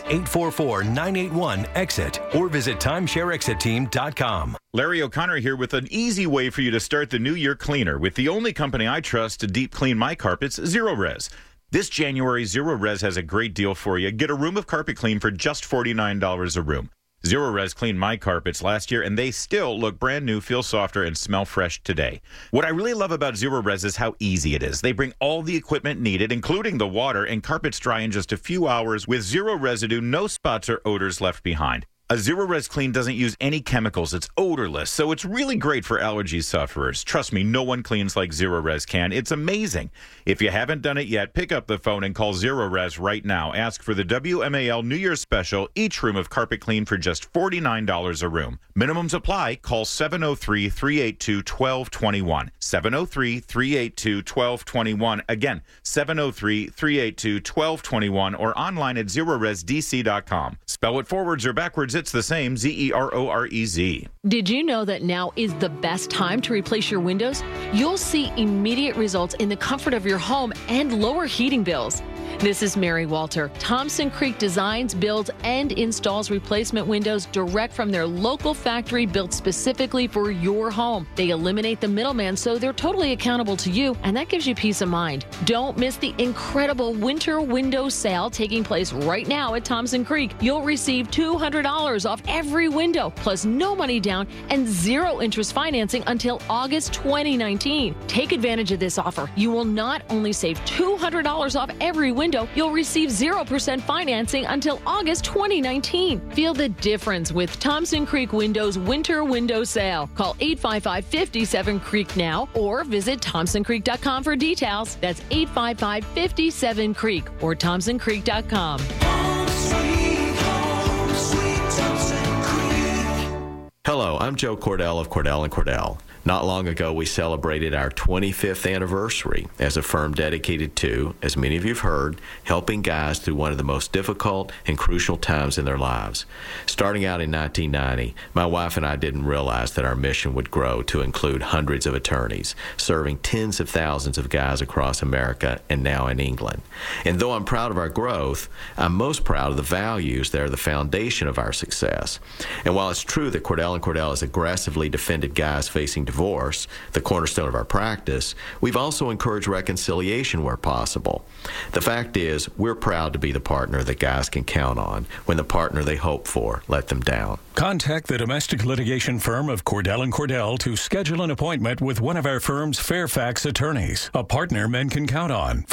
844-981-EXIT, or visit timeshareexitteam.com. Larry O'Connor here with an easy way for you to start the new year cleaner with the only company I trust to deep clean my carpets, Zerorez. This January, Zerorez has a great deal for you. Get a room of carpet clean for just $49 a room. Zerorez cleaned my carpets last year, and they still look brand new, feel softer, and smell fresh today. What I really love about Zerorez is how easy it is. They bring all the equipment needed, including the water, and carpets dry in just a few hours with zero residue, no spots or odors left behind. A Zero-Res Clean doesn't use any chemicals. It's odorless, so it's really great for allergy sufferers. Trust me, no one cleans like Zero-Res can. It's amazing. If you haven't done it yet, pick up the phone and call Zero-Res right now. Ask for the WMAL New Year's special, each room of carpet clean for just $49 a room. Minimums apply. Call 703-382-1221. 703-382-1221. Again, 703-382-1221 or online at zeroresdc.com. Spell it forwards or backwards, it's the same, Zerorez. Did you know that now is the best time to replace your windows? You'll see immediate results in the comfort of your home and lower heating bills. This is Mary Walter. Thompson Creek designs, builds, and installs replacement windows direct from their local factory built specifically for your home. They eliminate the middleman, so they're totally accountable to you, and that gives you peace of mind. Don't miss the incredible winter window sale taking place right now at Thompson Creek. You'll receive $200 off every window, plus no money down and zero interest financing until August 2019. Take advantage of this offer. You will not only save $200 off every window, you'll receive 0% financing until August 2019. Feel the difference with Thompson Creek Windows Winter Window Sale. Call 855-57-CREEK now or visit thompsoncreek.com for details. That's 855-57-CREEK or thompsoncreek.com. Hello, I'm Joe Cordell of Cordell & Cordell. Not long ago, we celebrated our 25th anniversary as a firm dedicated to, as many of you have heard, helping guys through one of the most difficult and crucial times in their lives. Starting out in 1990, my wife and I didn't realize that our mission would grow to include hundreds of attorneys, serving tens of thousands of guys across America and now in England. And though I'm proud of our growth, I'm most proud of the values that are the foundation of our success. And while it's true that Cordell & Cordell has aggressively defended guys facing divorce, the cornerstone of our practice, we've also encouraged reconciliation where possible. The fact is, we're proud to be the partner that guys can count on when the partner they hope for let them down. Contact the domestic litigation firm of Cordell & Cordell to schedule an appointment with one of our firm's Fairfax attorneys, a partner men can count on.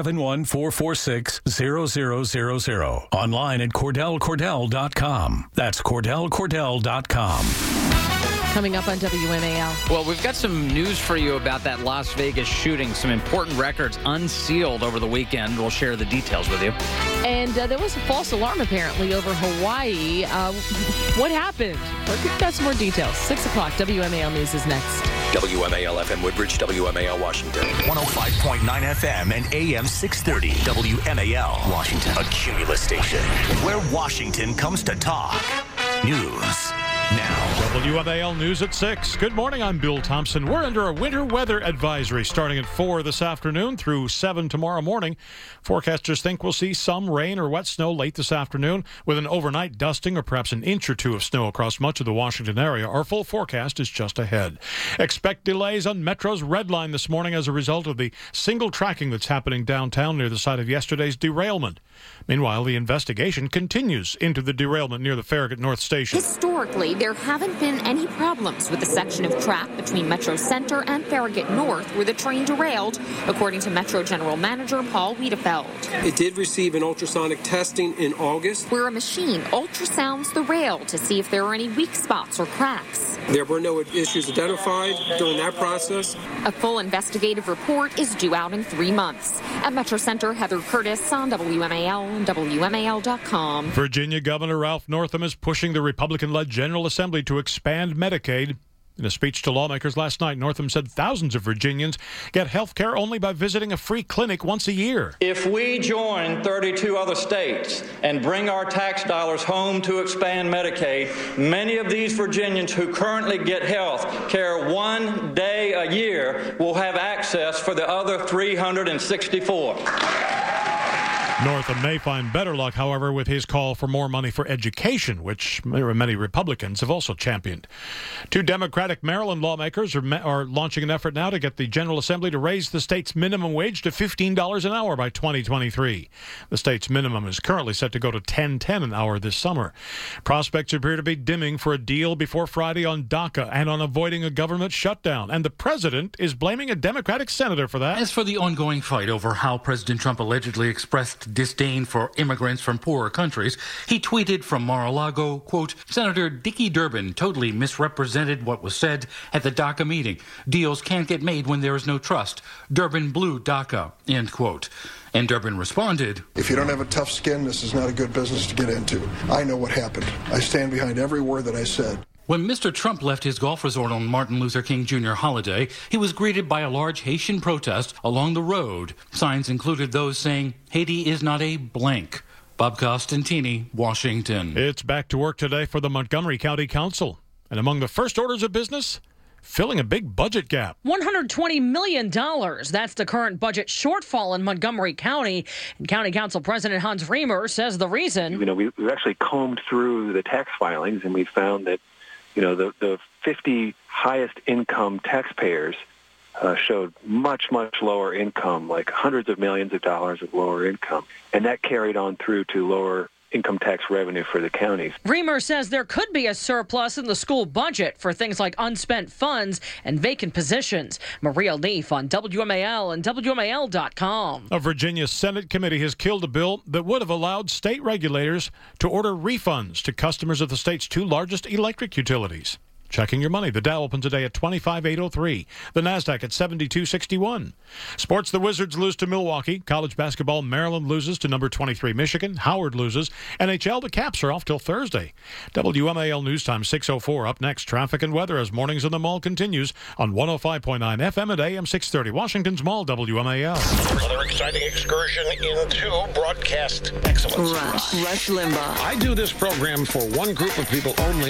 571-446-0000. Online at CordellCordell.com. That's CordellCordell.com. Coming up on WMAL. Well, we've got some news for you about that Las Vegas shooting. Some important records unsealed over the weekend. We'll share the details with you. And there was a false alarm apparently over Hawaii. What happened? We've got some more details. 6 o'clock. WMAL News is next. WMAL FM Woodbridge, WMAL Washington. 105.9 FM and AM 630. WMAL Washington. A Cumulus station where Washington comes to talk. News now. WMAL News at 6. Good morning, I'm Bill Thompson. We're under a winter weather advisory starting at 4 this afternoon through 7 tomorrow morning. Forecasters think we'll see some rain or wet snow late this afternoon with an overnight dusting or perhaps an inch or two of snow across much of the Washington area. Our full forecast is just ahead. Expect delays on Metro's Red Line this morning as a result of the single tracking that's happening downtown near the site of yesterday's derailment. Meanwhile, the investigation continues into the derailment near the Farragut North Station. Historically, there haven't been any problems with the section of track between Metro Center and Farragut North where the train derailed, according to Metro General Manager Paul Wiedefeld. It did receive an ultrasonic testing in August, where a machine ultrasounds the rail to see if there are any weak spots or cracks. There were no issues identified during that process. A full investigative report is due out in 3 months. At Metro Center, Heather Curtis on WMAL and WMAL.com. Virginia Governor Ralph Northam is pushing the Republican-led General Assembly to expand Medicaid. In a speech to lawmakers last night, Northam said thousands of Virginians get health care only by visiting a free clinic once a year. If we join 32 other states and bring our tax dollars home to expand Medicaid, many of these Virginians who currently get health care 1 day a year will have access for the other 364. Northam may find better luck, however, with his call for more money for education, which many Republicans have also championed. 2 Democratic Maryland lawmakers are launching an effort now to get the General Assembly to raise the state's minimum wage to $15 an hour by 2023. The state's minimum is currently set to go to $10.10 an hour this summer. Prospects appear to be dimming for a deal before Friday on DACA and on avoiding a government shutdown, and the president is blaming a Democratic senator for that. As for the ongoing fight over how President Trump allegedly expressed disdain for immigrants from poorer countries, he tweeted from Mar-a-Lago, quote, Senator Dicky Durbin totally misrepresented what was said at the DACA meeting. Deals can't get made when there is no trust. Durbin blew DACA, end quote. And Durbin responded, If you don't have a tough skin, this is not a good business to get into. I know what happened. I stand behind every word that I said. When Mr. Trump left his golf resort on Martin Luther King Jr. holiday, he was greeted by a large Haitian protest along the road. Signs included those saying, Haiti is not a blank. Bob Costantini, Washington. It's back to work today for the Montgomery County Council. And among the first orders of business, filling a big budget gap. $120 million. That's the current budget shortfall in Montgomery County. And County Council President Hans Remer says the reason. We've actually combed through the tax filings, and we found that, the 50 highest income taxpayers showed much, much lower income, like hundreds of millions of dollars of lower income. And that carried on through to lower income tax revenue for the counties. Remer says there could be a surplus in the school budget for things like unspent funds and vacant positions. Maria Leaf on WMAL and WMAL.com. A Virginia Senate committee has killed a bill that would have allowed state regulators to order refunds to customers of the state's two largest electric utilities. Checking your money. The Dow opens today at 25,803. The Nasdaq at 7261. Sports, the Wizards lose to Milwaukee. College basketball, Maryland loses to number 23 Michigan. Howard loses. NHL, the Caps are off till Thursday. WMAL News Time 6:04. Up next, traffic and weather as Mornings in the Mall continues on 105.9 FM and AM 630. Washington's Mall, WMAL. Another exciting excursion into broadcast excellence. Rush Limbaugh. I do this program for one group of people only.